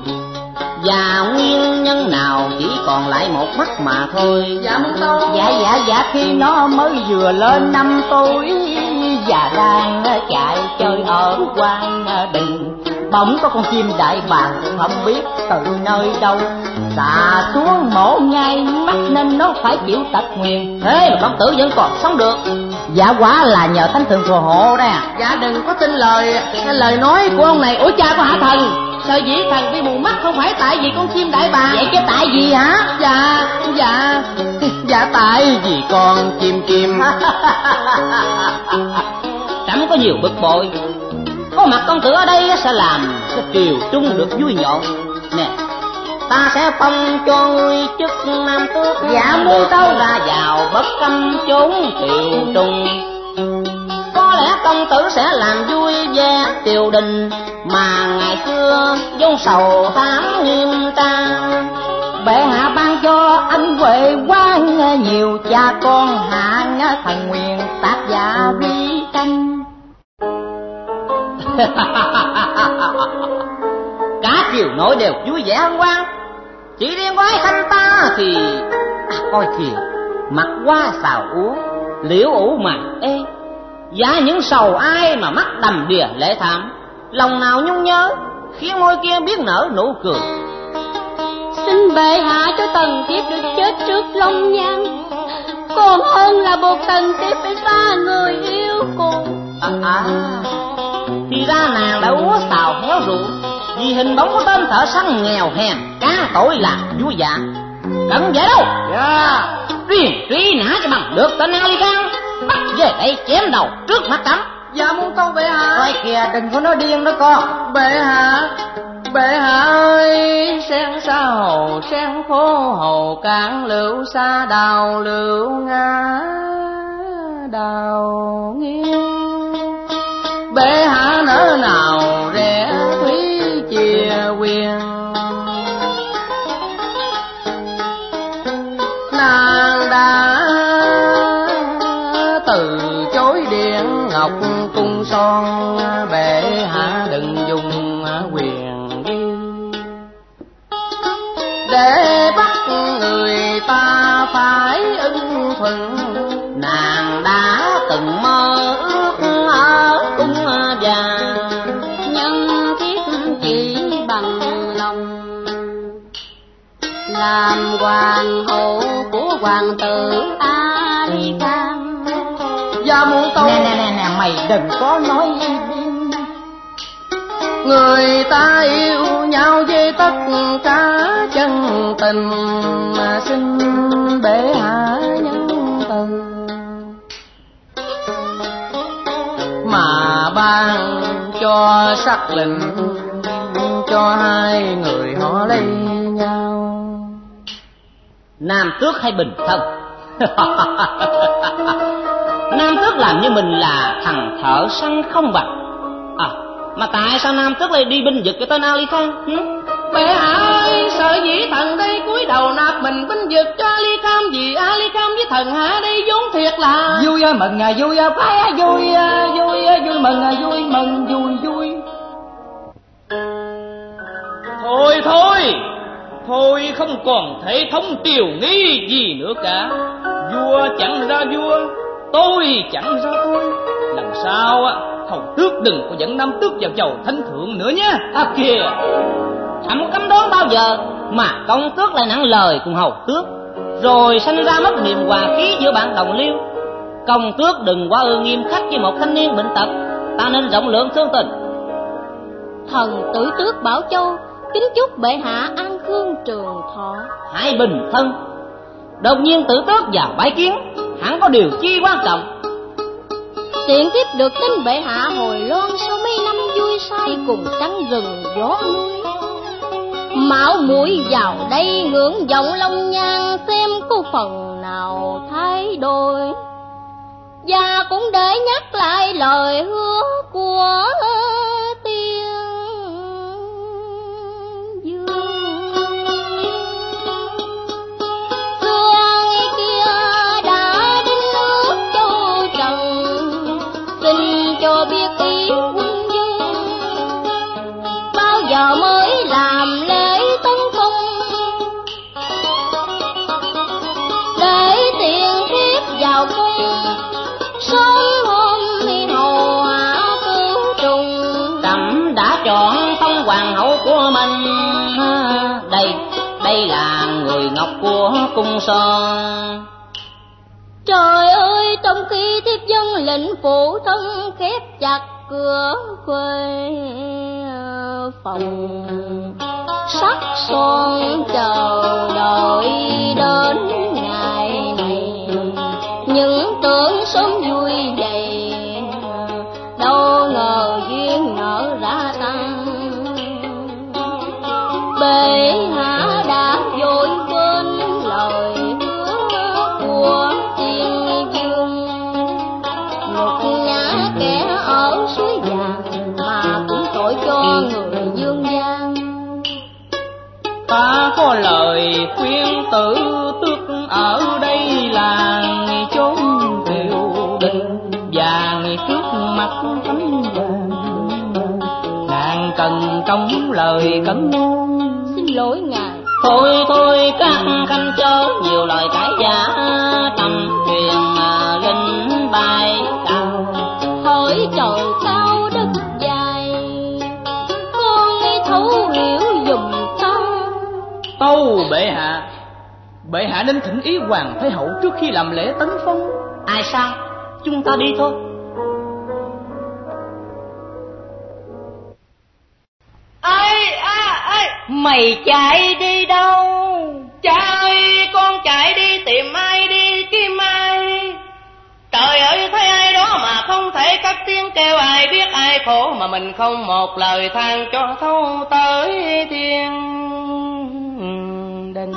Và nguyên nhân nào chỉ còn lại một mắt mà thôi? Dạ muốn tâu. Dạ dạ dạ khi nó mới vừa lên năm tuổi và đang chạy chơi ở quan đình, bỗng có con chim đại bàng cũng không biết từ nơi đâu xà xuống mổ ngay mắt nên nó phải chịu tật nguyền. Thế mà công tử vẫn còn sống được? Dạ quả là nhờ thánh thượng phù hộ đấy à. Dạ đừng có tin lời lời nói của ông này. Ủa cha của Hạ Thần, sợ dĩ thần bị mù mắt không phải tại vì con chim đại bàng. Vậy chứ tại gì hả? Dạ dạ dạ tại vì con chim chim. Chẳng có nhiều bực bội, có mặt công tử ở đây sẽ làm sẽ triều trung được vui nhộn. Nè, ta sẽ phong cho ngươi chức nam tước. Dạ mua đâu ra vào bất cấm chốn triều trung. Có lẽ công tử sẽ làm vui vẻ triều đình mà ngày xưa vốn sầu thám nghiêm trang. Bệ hạ ban cho anh huệ quan nhiều, cha con hạ thần nguyện tác giả vi tranh. Cả triều nội đều vui vẻ hân hoan, chỉ riêng quái khanh ta thì à, coi kìa, mặt hoa xào úa, liễu ủ màn ê, giá những sầu ai mà mắt đầm đìa lệ thảm. lòng nào nhung nhớ, khiến môi kia biết nở nụ cười. Xin bệ hạ cho Tần Thiếp được chết trước Long Nhan, còn hơn là buộc Tần Thiếp phải xa người yêu cùng. À, à, thì ra nàng đã úa xào héo rượu vì hình bóng của tên thợ săn nghèo hèn, cá tội là vua dạ. Cần vậy đâu. Dạ. Riêng truy nã cho bằng được tên Ali Khan, bắt về đây chém đầu trước mắt cấm. Dạ muôn tâu bệ hạ. Coi kìa, đừng có nói điên đó con. Bệ hạ, bệ hạ ơi, sen xa hồ sen khô hồ cạn lựu xa đào lựu ngã đào nghiêng. Bệ hạ nỡ nào rẽ thúy chia quyền, nàng đã từ chối điện ngọc cung son. Bệ hạ đừng dùng quyền đi để bắt người ta phải ưng thuận. Nàng đã từng mơ ước ở cung vàng, Nhân thiết chỉ bằng lòng làm hoàng hậu của hoàng tử Ali Khan. Dạ muôn tâu. Nè nè nè nè, mày đừng có nói điên. Người ta yêu nhau với tất cả chân tình, mà xin bệ hạ nhân từ mà ban cho sắc lệnh cho hai người họ lấy nhau. Nam tước hay bình thân? Nam tước làm như mình là thằng thợ săn không bằng. À, mà tại sao Nam tước lại đi binh vực cái tên Ali Khan? Ừ? Bệ hạ ơi, sợ dĩ thần đây cúi đầu nạp mình binh vực cho Ali Khan, vì Ali Khan với thần hạ đây vốn thiệt là Vui á, mừng à, vui á, phải á, vui á, vui á, vui mừng à, vui mừng, vui vui. Thôi thôi, thôi không còn thể thống triều nghi gì nữa cả. Vua chẳng ra vua, tôi chẳng ra tôi. Lần sau á, hầu tước đừng có dẫn Nam tước vào chầu thánh thượng nữa nhé. À kìa, Chẳng cấm đoán bao giờ mà công tước lại nặng lời cùng hầu tước, rồi sanh ra mất niềm hòa khí giữa bạn đồng liêu. Công tước đừng quá ư nghiêm khắc với một thanh niên bệnh tật, ta nên rộng lượng thương tình. Thần tử tước Bảo Châu kính chúc bệ hạ an khương trường thọ. Hãy bình thân. Đột nhiên tử tước vào bái kiến, hẳn có điều chi quan trọng. Tiện tiếp được tin bệ hạ hồi loan sau mấy năm vui say cùng trăng rừng gió núi. Mạo muội vào đây ngưỡng vọng Long Nhan, xem có phần nào thay đổi, và cũng để nhắc lại lời hứa của tiên dương. Xưa ngày kia đã đến nước châu Trần, xin cho biết ý quân dương, bao giờ mới làm lễ tấn công, để tiền kiếp vào cung sớm hôm hầu hạ cứu trùng. Trẫm đã chọn phong hoàng hậu của mình, đây đây là người ngọc của cung son. Trời ơi, trong khi thiếp dân lệnh phụ thân khép chặt cửa khuê phòng, sắc son chờ đợi đến ngày này, những tưởng sớm vui vậy, đâu ngờ duyên nở ra tăng. Bệ hạ đã vội quên lời hứa của tiên dương, nhục nhã kẻ ở suối vàng mà cũng tội cho người dương gian. ta có lời khuyên tử tước ở đây là chốn triều đình, và trước mặt thánh vàng nàng cần trong lời cấm ngôn. Xin lỗi ngài. Thôi thôi các khanh chớ nhiều lời cãi giả, tầm truyền linh bài cao. Hỡi trời cao đất dài, bệ hạ, bệ hạ nên thỉnh ý hoàng thái hậu trước khi làm lễ tấn phong. Ai sao? Chúng ta đi thôi. Ê, à, ê. Mày chạy đi đâu? Cha ơi, con chạy đi tìm ai đi kiếm ai? Trời ơi, thấy ai đó mà không thể cất tiếng kêu, ai biết ai khổ mà mình không một lời than cho thấu tới thiên đình.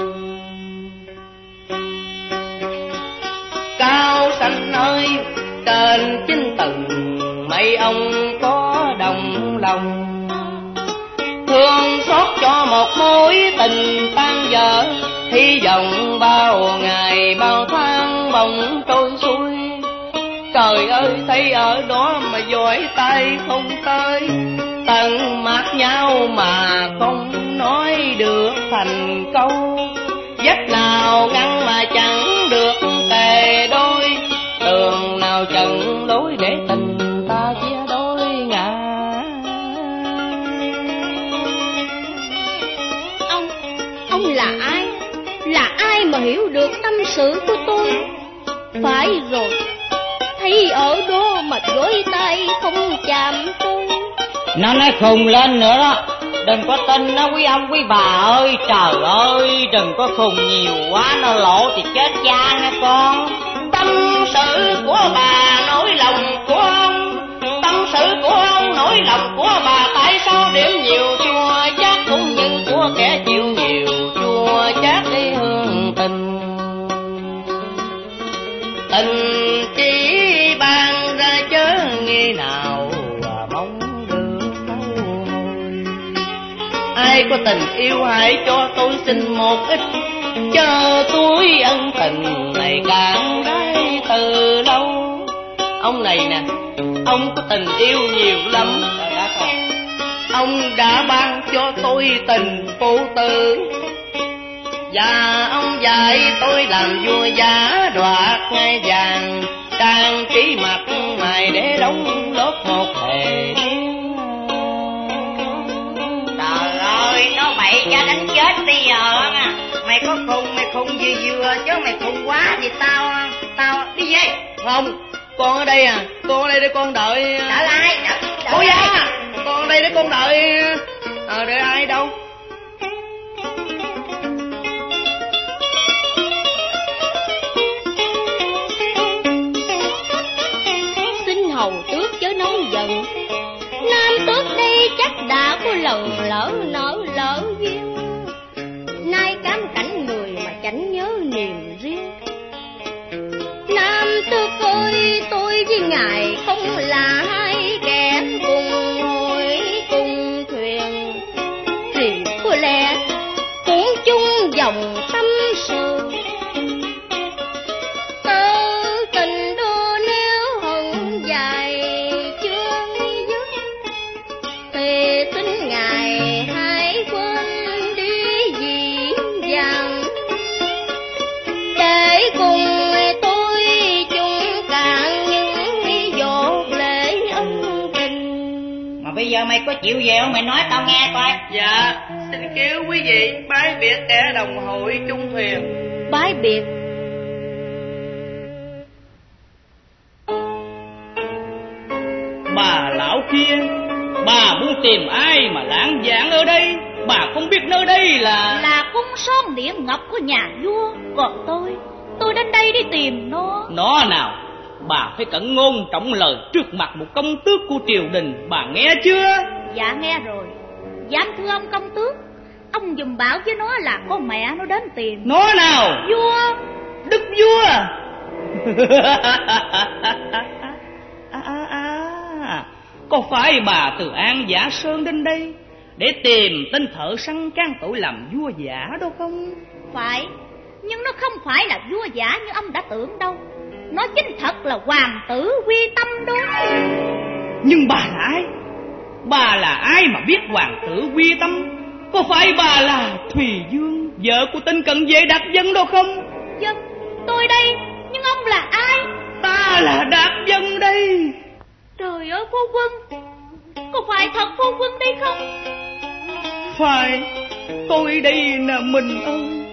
Cao xanh ơi, trên chín tầng mấy ông có đồng lòng, thương xót cho một mối tình tan vỡ, hy vọng bao ngày bao tháng bỗng trôi xuôi. Trời ơi, thấy ở đó mà giỏi tay không tới, tận mắt nhau mà không nói được thành câu. Vách nào ngăn mà chẳng được kề đôi, đường nào chặn lối để tình ta chia đôi ngả. Ông, ông là ai? Là ai mà hiểu được tâm sự của tôi? Phải rồi, thấy ở đó mà dối tay không chạm tôi. Nó nói khùng lên nữa đó. Đừng có tin nó quý ông quý bà ơi. Trời ơi, đừng có khùng nhiều quá, nó lộ thì chết cha nha con. Tâm sự của bà nỗi lòng của ông, tâm sự của ông nỗi lòng của bà. Tại sao điểm nhiều chua chát cũng như của kẻ chịu nhiều chua chát đi hương tình. Tình chỉ ban ra chớ nghi nào và mong được đâu. Ai có tình yêu hãy cho tôi xin một ít, chờ tôi ân tình này càng đáy từ lâu. Ông này nè, ông có tình yêu nhiều lắm. Ông đã ban cho tôi tình phụ tử, và ông dạy tôi làm vua giả đoạt ngai vàng, trang trí mặt mày để đóng lót một hề. Trời ơi, nó bậy cho đánh chết bây giờ nha. Mày có khùng, mày khùng vừa vừa chứ mày khùng quá thì tao tao đi về. Không, con ở đây à, con ở đây để con đợi. Đợi lại, Cô già, con ở đây để con đợi. Ờ, đợi ai đâu? Xin hầu tước chớ nóng giận, nam tước đây chắc đã có lần lỡ nỡ lỡ duyên. Nay cám cảnh người mà chẳng nhớ niềm riêng. Nam tước ơi, tôi với ngài không là hai kẻ cùng ngồi cùng thuyền, thì có lẽ cũng chung dòng tâm sự. Tơ tình đô nếu hận dài chưa dứt, thì xin ngài hãy quên đi dĩ vãng, để cùng tôi chung cạn những giọt lệ ân tình. Mà bây giờ mày có chịu về không? Mày nói tao nghe coi. Dạ, xin kêu quý vị bái biệt kẻ đồng hội chung thuyền. Bái biệt. Bà lão kia, bà muốn tìm ai mà lãng vãng ở đây? Bà không biết nơi đây là... Là cung son địa ngọc của nhà vua. Còn tôi, tôi đến đây đi tìm nó. Nó nào? Bà phải cẩn ngôn trọng lời trước mặt một công tước của triều đình, bà nghe chưa? Dạ nghe rồi. Dám thưa ông công tước, ông dùm bảo với nó là con mẹ nó đến tìm. Nó nào? Vua. Đức vua. À, à, à, có phải bà từ An Giả Sơn đến đây để tìm tên thợ săn can tội làm vua giả đâu không? Phải, nhưng nó không phải là vua giả như ông đã tưởng đâu. Nó chính thật là hoàng tử Quy Tâm đó. Nhưng bà là ai? Bà là ai mà biết hoàng tử Quy Tâm? Có phải bà là Thùy Dương, vợ của tên cận vệ Đạt Dân đâu không? Dân, tôi đây, nhưng ông là ai? Ta là Đạt Dân đây. Trời ơi phu quân, có phải thật phu quân đây không? Phải, tôi đây là Minh Ân,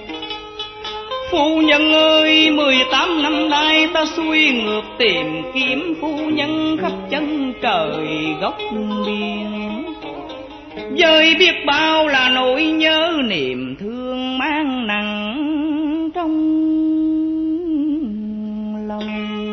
Phu nhân ơi, mười tám năm nay ta xuôi ngược tìm kiếm phu nhân khắp chân trời góc biển. Với biết bao là nỗi nhớ niềm thương mang nặng trong lòng.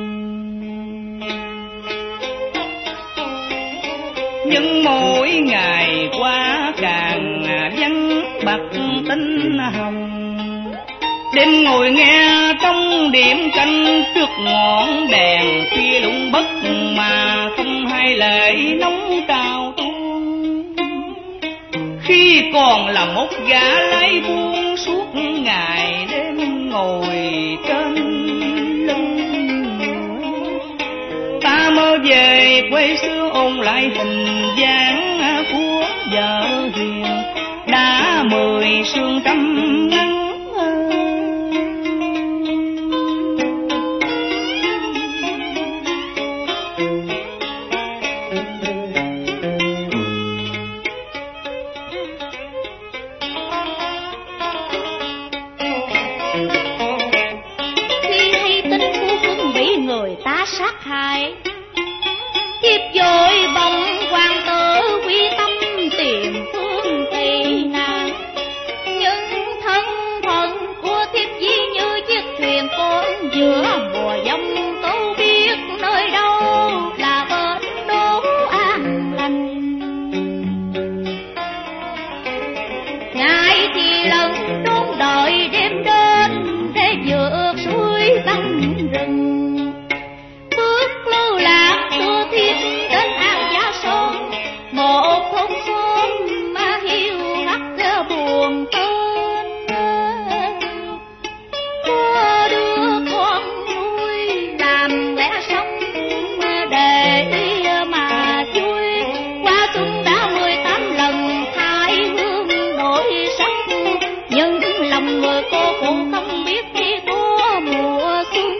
Nhưng mỗi ngày qua càng vắng bạc tinh hồng. Đêm ngồi nghe trong điểm canh trước ngọn đèn khuya lung bất mà không hay lệ nóng trào tuôn. Khi còn là một gã lái buôn suốt ngày đêm ngồi trên lưng ngựa, ta mơ về quê xưa ôn lại hình dáng của vợ hiền đã mười sương trăm nắng. Sát hại kiếp vội bóng hoàng tử quy tâm tìm phương tây nàng. Nhưng thân phận của thiếp chỉ như chiếc thuyền con giữa mùa giông tố biết nơi đâu là bên đố an lành. Ngày thì lần đón đợi đêm đến để vượt suối băng rừng. Đến An Gia Sơn, một thôn xóm mà hiu hắt buồn tên. Có đứa con nuôi làm lẽ sống để mà chui. Qua xuân đã mười tám lần thay hương đổi sắc, nhưng lòng người cô cũng không biết khi có mùa xuân.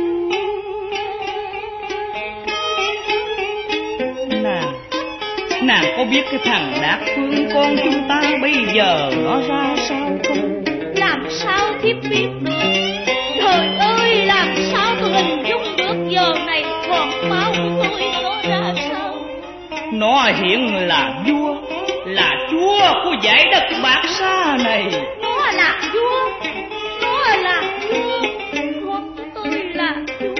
Nàng có biết cái thằng Đạt Phương con chúng ta bây giờ nó ra sao không? Làm sao thiếp biết được? Trời ơi, làm sao tôi hình dung được giờ này còn máu của tôi nó ra sao? Nó hiện là vua, là chúa của dải đất bạc xa này. Nó là vua, nó là vua, con của tôi là vua.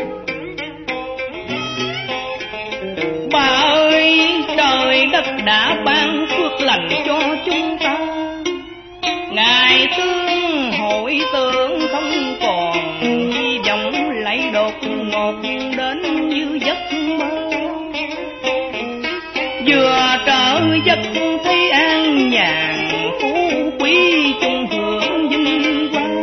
Bà ơi, trời đất đã ban phước lành cho chúng ta. Ngài tương hội tưởng không còn hy vọng lại đột ngột đến như giấc mơ. Vừa trở giấc thấy an nhàn phú quý chung hưởng vinh quang.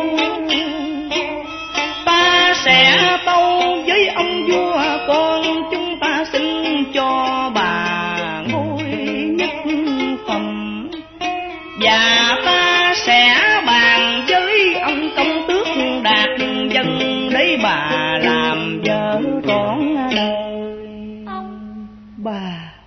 Ta sẽ tâu với ông vua con chúng ta xin cho bà ngôi nhất phẩm. Và ta sẽ bàn với ông công tước Đạt Dân để bà làm vợ trọn đời. Bà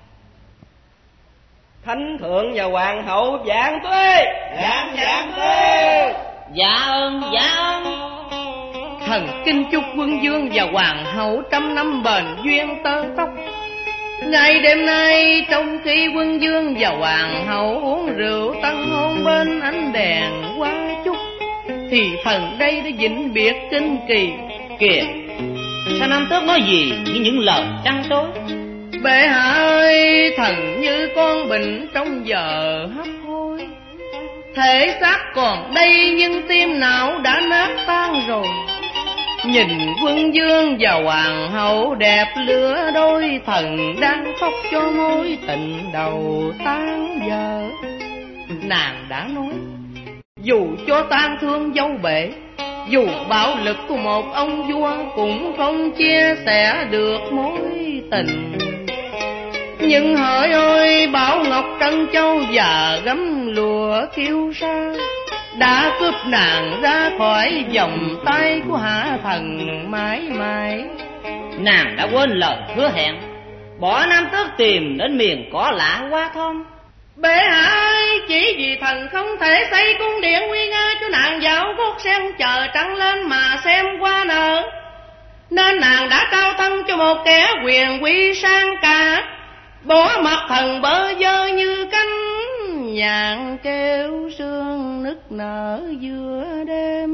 Thánh thượng và hoàng hậu vạn tuế. Vạn vạn tuế. Dạ ơn, dạ ơn. Thần kinh chúc quân vương và hoàng hậu trăm năm bền duyên tơ tóc. Ngày đêm nay trong khi quân vương và hoàng hậu uống rượu tăng hôn bên ánh đèn hoa chúc, thì thần đây đã vĩnh biệt kinh kỳ. Kìa, sao Nam Tước nói gì với những lời trăn trối? Bệ hạ ơi, thần như con bệnh trong giờ hấp hối. Thể xác còn đây nhưng tim não đã nát tan rồi. Nhìn quân vương và hoàng hậu đẹp lứa đôi, thần đang khóc cho mối tình đầu tan vỡ. Nàng đã nói, dù cho tan thương dâu bể, dù bạo lực của một ông vua cũng không chia sẻ được mối tình. Nhưng hỡi ơi, Bảo Ngọc Trân Châu và gấm lụa kiêu sa đã cướp nàng ra khỏi vòng tay của hạ thần mãi mãi. Nàng đã quên lời hứa hẹn, bỏ Nam Tước tìm đến miền cỏ lạ Hoa Thom. Bệ hạ ơi, chỉ vì thần không thể xây cung điện nguy nga cho nàng dạo gót sen chờ trăng lên mà xem qua nở, nên nàng đã trao thân cho một kẻ quyền quý sang cả, bỏ mặt thần bơ vơ như cánh nhạn kêu sương nức nở giữa đêm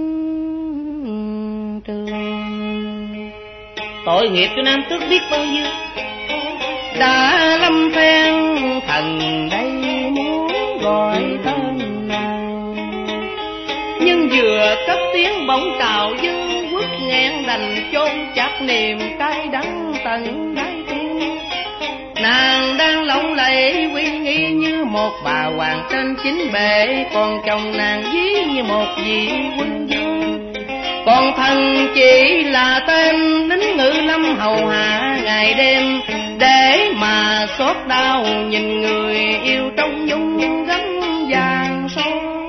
trường. Tội nghiệp cho Nam Tước biết bao nhiêu. Đã lâm phen thần đây muốn gọi tên nàng, nhưng vừa cất tiếng bỗng trào dương quốc nghẹn đành chôn chặt niềm cay đắng tận đáy tim. Nàng đang lộng lẫy uy nghi như một bà hoàng trên chính bệ, còn chồng nàng ví như một vị quân vương, còn thần chỉ là tên lính ngự lâm hầu hạ ngày đêm, để mà xót đau nhìn người yêu trong nhung gấm vàng son.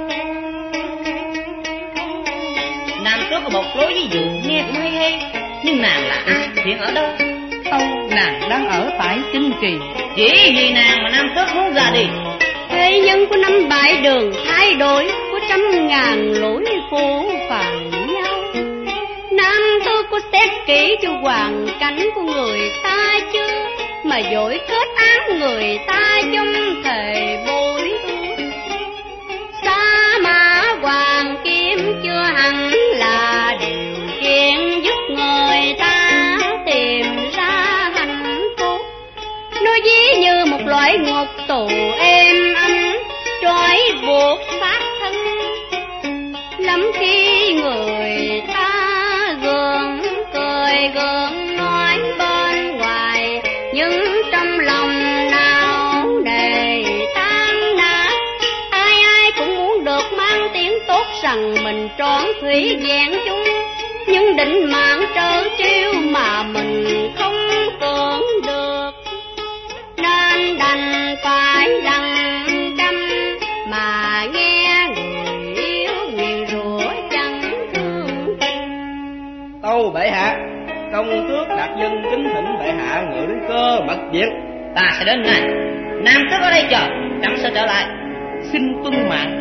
Nam Tước có một lối ví dụ nghe cũng hay hay, nhưng nàng là ai, hiện ở đâu? Tâu, nàng đang ở tại Kinh Kỳ. Chỉ vì nàng mà Nam Tước muốn ra đi. Thế nhân của năm bãi đường thay đổi, của trăm ngàn lối phố phàn nhau. Nam Tước có xét kỹ cho hoàn cảnh của người ta chưa, mà dối kết án người ta trong thề bối ước. Sa mã hoàng kim chưa hẳn là điều kiện giúp người ta tìm ra hạnh phúc. Nó ví như một loại ngục tù êm ấm, trói buộc xác thân. Lắm khi người ta gượng cười gượng nói bên ngoài, nhưng trong lòng nào để tan nát. Ai ai cũng muốn được mang tiếng tốt rằng mình trọn thủy vẹn chung, nhưng định mạng trớ trêu mà mình không tưởng được, nên đành phải lặng câm mà nghe người yêu nguyền rủa chẳng thương tình. Tâu bệ hạ, công tước đặt dân kính thỉnh bệ hạ ngự đến cơ mật viện. Ta sẽ đến ngay. Nam Tước ở đây chờ, chẳng sẽ trở lại. Xin tuân mạng.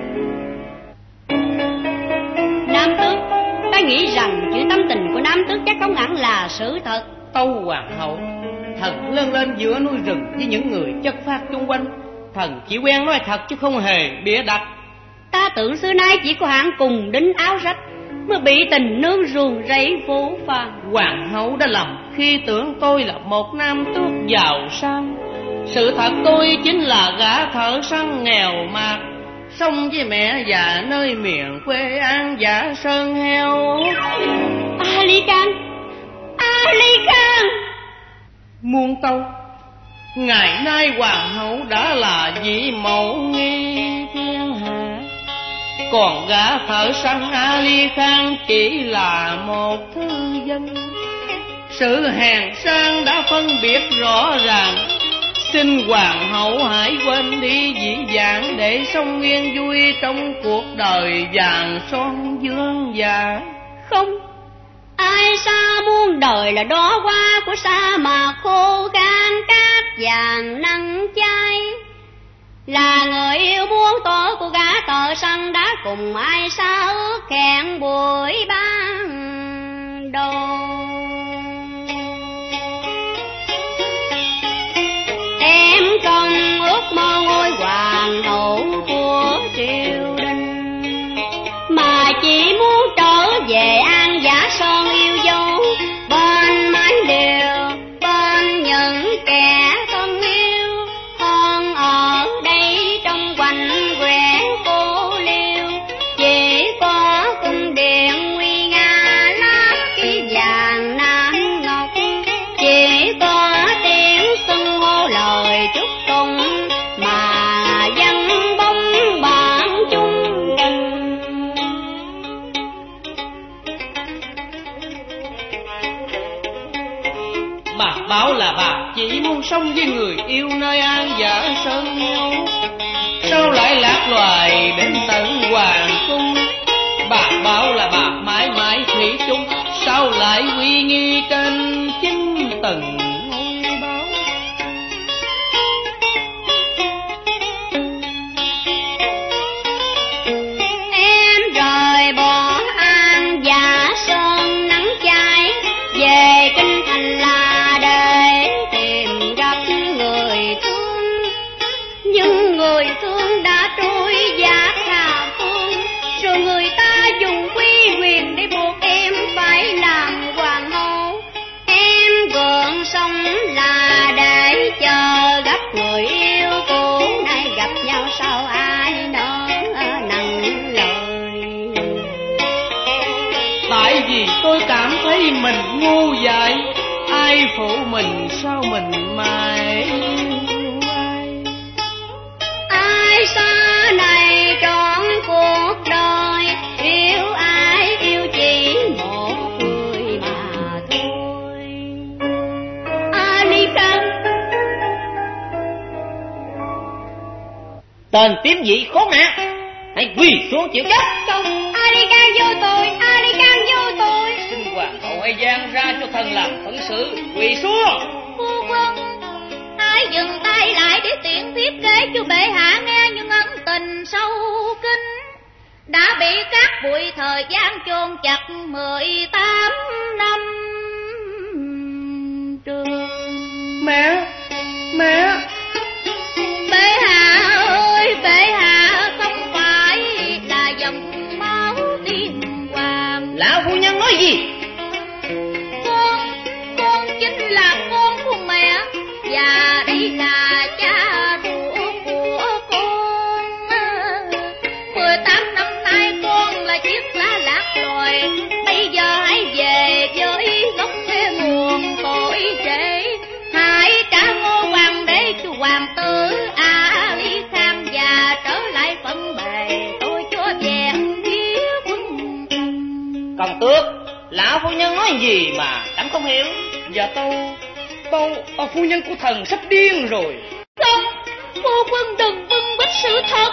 Nam Tước, ta nghĩ rằng chữ tâm tình của Nam Tước chắc không hẳn là sự thật. Tâu hoàng hậu, thần lân lên giữa núi rừng với những người chất phát chung quanh, thần chỉ quen nói thật chứ không hề bịa đặt. Ta tưởng xưa nay chỉ có hạng cùng đính áo rách mới bị tình nương ruồng rẫy phố phàng. Hoàng hậu đã lầm khi tưởng tôi là một nam tước giàu sang. Sự thật tôi chính là gã thợ săn nghèo mạt, sống với mẹ già nơi miền quê an giả sơn heo. Ali Khan, Ali Khan. Muôn tâu, ngày nay hoàng hậu đã là vị mẫu nghi thiên hạ, còn gã thợ săn Ali Khan chỉ là một thư dân. Sự hèn sang đã phân biệt rõ ràng, xin hoàng hậu hãy quên đi dĩ vãng để sống yên vui trong cuộc đời vàng son vương già. Không, ai xa muôn đời là đó hoa của sa mạc khô khan cát vàng nắng cháy. Là người yêu muốn tỏ của gã thợ săn đã cùng ai xa ước hẹn buổi ban đầu. Em không ước mơ ngôi hoàng hậu của triều đình, mà chỉ muốn trở về an giả son yêu dấu, bên mái điều bên những kẻ thân yêu, hơn ở đây trong quanh quẻ phố liêu. Chỉ có cung điện nguy nga lát cái vàng nam ngọc, chỉ có tiếng xưng hô lời chúc tụng mà dân bóng bạn chung tình. Bà bảo là bà chỉ muốn sống với người yêu nơi an giả sơn heo, sao lại lạc loài đến tận hoàng cung. Bà bảo là bà mãi mãi thủy chung, sao lại uy nghi trên chính từng ngôi báo. mình ngu dại, ai phụ mình sao mình mãi. Ai xa này trọn cuộc đời, yêu ai yêu chỉ một người mà thôi. Ali Khan. Tên tím dị khốn nạn, hãy quỳ xuống chịu chết. Không, Ali Khan vô tội, Ali Khan vô tội. Xin hoàng hậu hãy giang ra cho thần làm phận sự, quỳ xuống. Phu quân, hãy dừng tay lại để tiện thiếp kể cho bệ hạ nghe những ân tình sâu kín đã bị các bụi thời gian chôn chặt mười tám năm trường. Mẹ, mẹ. Bệ hạ ơi, bệ hạ không phải là dòng máu tiên hoàng. Lão phu nhân nói gì? Con, con chính là con của mẹ, và đây là cha ruột của con. Mười tám năm nay con là chiếc lá lạc loài, bây giờ hãy về với gốc thế nguồn tội trễ. Hãy trả ngôi hoàng đế cho hoàng tử Ali Khan và trở lại phận bề tôi cho vẹn phía quân. Công tước, lão phu nhân nói gì mà trẫm không hiểu. Dạ tâu, tâu, tâu phu nhân của thần sắp điên rồi. Không, phu quân đừng bưng bít sự thật.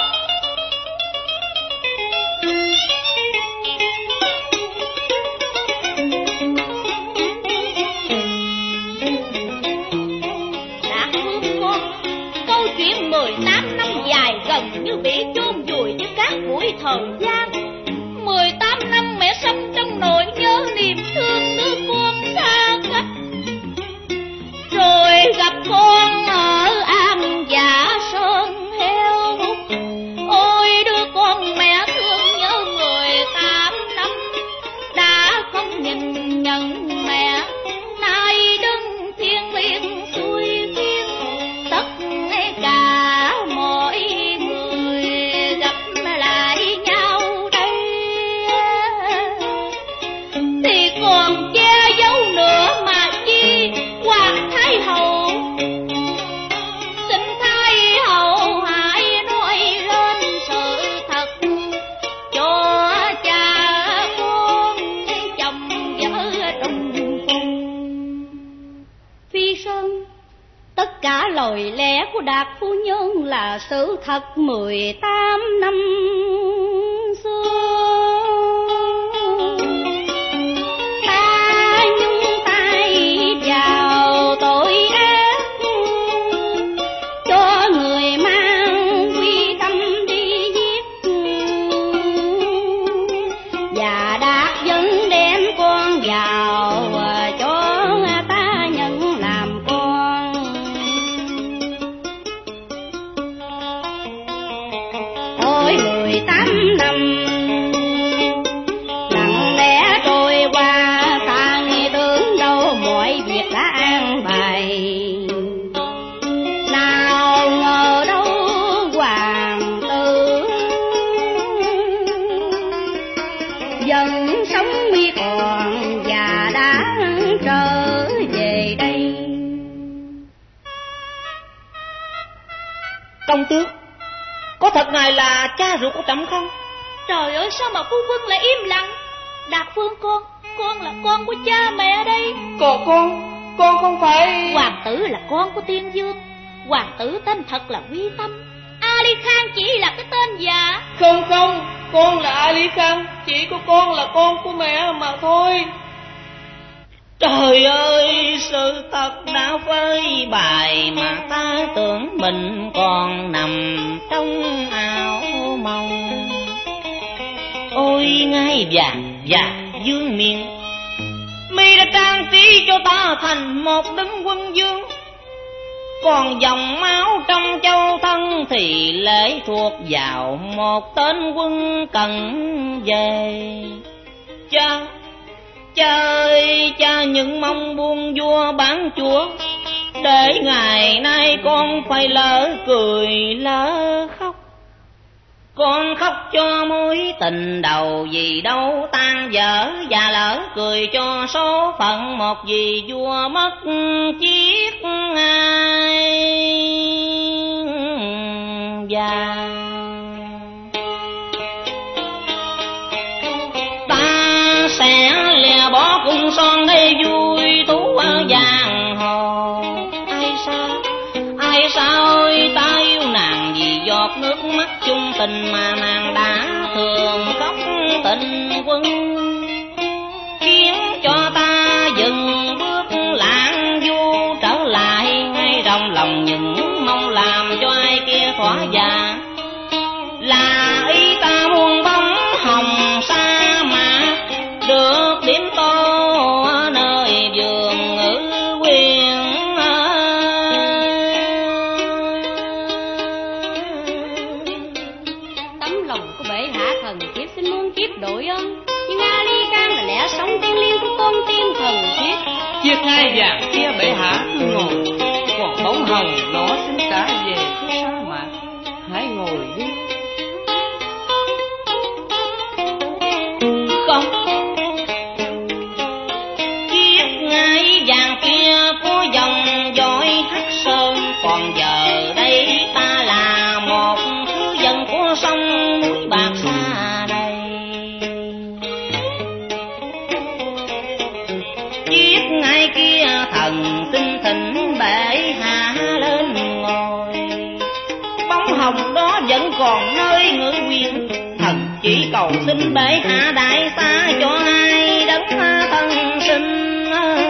Đã thương con, câu chuyện mười tám năm dài gần như bị chôn vùi với các buổi thời gian. Mười tám năm mẹ sống trong nỗi nhớ niềm thương đứa con xa cách. Rồi gặp con ở An Dạ Sơn heo hút. Ôi đứa con mẹ thương nhớ mười tám năm đã không nhìn nhận mẹ, nay đứng thiên liêng xuôi phiên. Tất cả mọi người gặp lại nhau đây thì còn che giấu nữa mà chi. Hoàng Thái Hậu, xin Thái Hậu hãy nói lên sự thật cho cha con chồng vợ đồng phùng. Phi Sơn, tất cả lời lẽ của Đạt phu nhân là sự thật mười tám năm xưa. Ta nhúng tay vào tội ác cho người mang quy tâm đi giết, và Đạt vẫn đem con vào cho ta nhận làm con. Ôi mười tám năm lặng lẽ trôi qua, ta nghe tưởng đâu mọi việc đã an bài. Nào ngờ đâu hoàng tử vẫn sống mi còn và đã trở về đây. Công tước, có thật ngài là cha ruột của trẫm không? Trời ơi, sao mà phu quân lại im lặng? Đạt Phương con, con là con của cha mẹ đây. Còn con, con không phải... Hoàng tử là con của Tiên Dương. Hoàng tử tên thật là Quý Tâm. Ali Khan chỉ là cái tên giả. Không không, con là Ali Khan, chỉ có con là con của mẹ mà thôi. Trời ơi, sự thật đã phơi bày mà ta tưởng mình còn nằm trong ảo mộng. Ôi ngai vàng và dương miệng, mi đã trang trí cho ta thành một đứng quân vương. Còn dòng máu trong châu thân thì lệ thuộc vào một tên quân cần về. Cha, cha ơi, cha những mong buông vua bán chúa, để ngày nay con phải lỡ cười lỡ khóc. Con khóc cho mối tình đầu vì đâu tan vỡ, và lỡ cười cho số phận một vì vua mất chiếc ai vàng. Ta sẽ lìa bỏ cung son để vui thú ở giang hồ. Ai sao, ai sao ơi, ta yêu nàng vì giọt nước mắt chung tình mà nàng đã thường khóc tình quân, khiến cho ta dừng bước lãng du trở lại ngay trong lòng những mong làm cho ai kia thỏa dạ. Là ý ta muôn bóng hồng sa mạc được điểm tô nơi vườn ngữ quyền. Tấm lòng của bệ hạ thần thiếp xin muôn kiếp đổi ân, nhưng A Ly Can là lẽ sống tiên liên của con tim thần thiếp. Chiếc ngai vàng kia bệ hạ cứ ngồi, còn bóng hồng nó xin trả về phía sa mạc. Hãy ngồi đi. Không, chiếc ngai vàng kia có dòng dõi Hắc Sơn, còn giờ đây ta là một thứ dân của sông núi bạc xa đây. Chiếc ngai kia thần xin thỉnh bệ hạ lên ngồi, bóng hồng đó vẫn còn nơi ngự quyền. Thần chỉ cầu xin bệ hạ đại xá cho ai đấng thân sinh,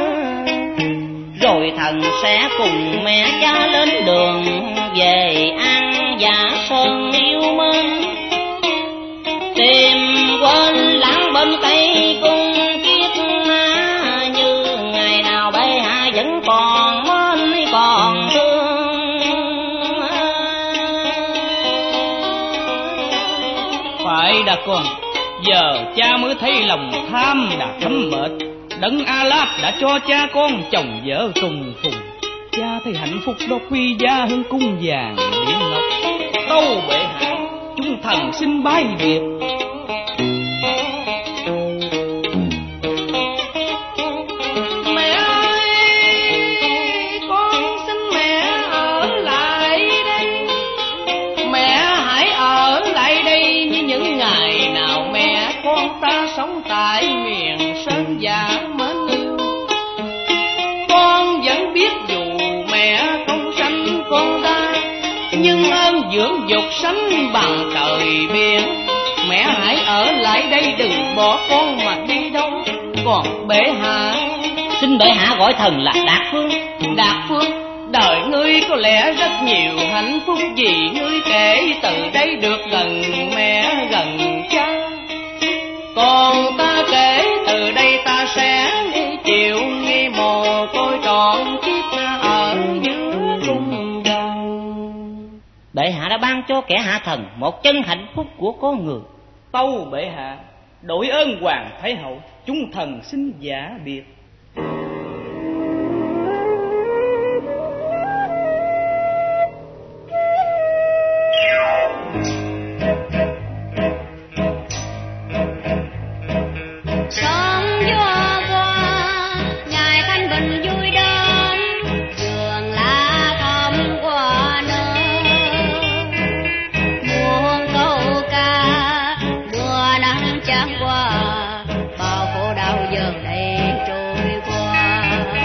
rồi thần sẽ cùng mẹ cha lên đường về An Giả Sơn yêu mến, tìm quên lãng bên cây cung chiếc má, như ngày nào bệ hạ vẫn còn mến còn thương. Phải đã con, giờ cha mới thấy lòng tham đã thấm mệt. Đấng A Lát đã cho cha con chồng vợ trùng phùng, cha thấy hạnh phúc đó quý giá hơn cung vàng điện ngọc. Tâu bệ hạ, chúng thần xin bái biệt. Mẹ ơi, con xin mẹ ở lại đây. Mẹ hãy ở lại đây như những ngày nào mẹ con ta sống tại miền sơn giả mến yêu. Con vẫn biết dù mẹ không sanh con ra, nhưng ơn dưỡng dục sánh bằng trời biển. Mẹ hãy ở lại đây đừng bỏ con mà đi đâu. Còn bệ hạ, Xin bệ hạ gọi thần là Đạt Phương. Đạt Phương, đời ngươi có lẽ rất nhiều hạnh phúc, vì ngươi kể từ đây được gần mẹ gần cha. Còn ta kể từ đây ta sẽ đi chịu nghi mồ côi trọn kiếp ở giữa cung vàng. Bệ hạ đã ban cho kẻ hạ thần một chân hạnh phúc của con người. Tâu bệ hạ, đổi ơn hoàng thái hậu, chúng thần xin giả biệt. Sóng gió qua, ngày thanh bình vui đến, vườn lá thơm qua nơi. Muôn câu ca, mùa nắng trắng qua, bao khổ đau giờ đây trôi qua.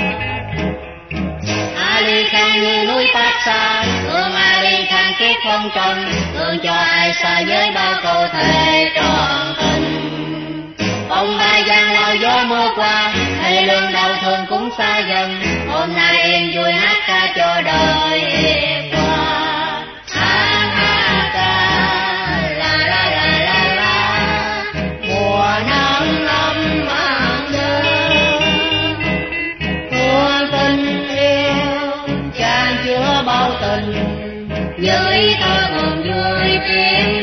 A Ly Can như núi Bát Sa, thương A Ly Can kiếp không trần, thương cho ai xa với bao câu thề trọn tình. Ông ba giang lao gió mưa qua, hay lương đau thương cũng xa dần. Hôm nay yên vui hát ca cho đời hiệp qua. Ha ha ca, la la la la la, mùa nắng ấm mang đến. Mùa tình yêu, chan chứa bao tình, như ý thơ mừng vui tiếng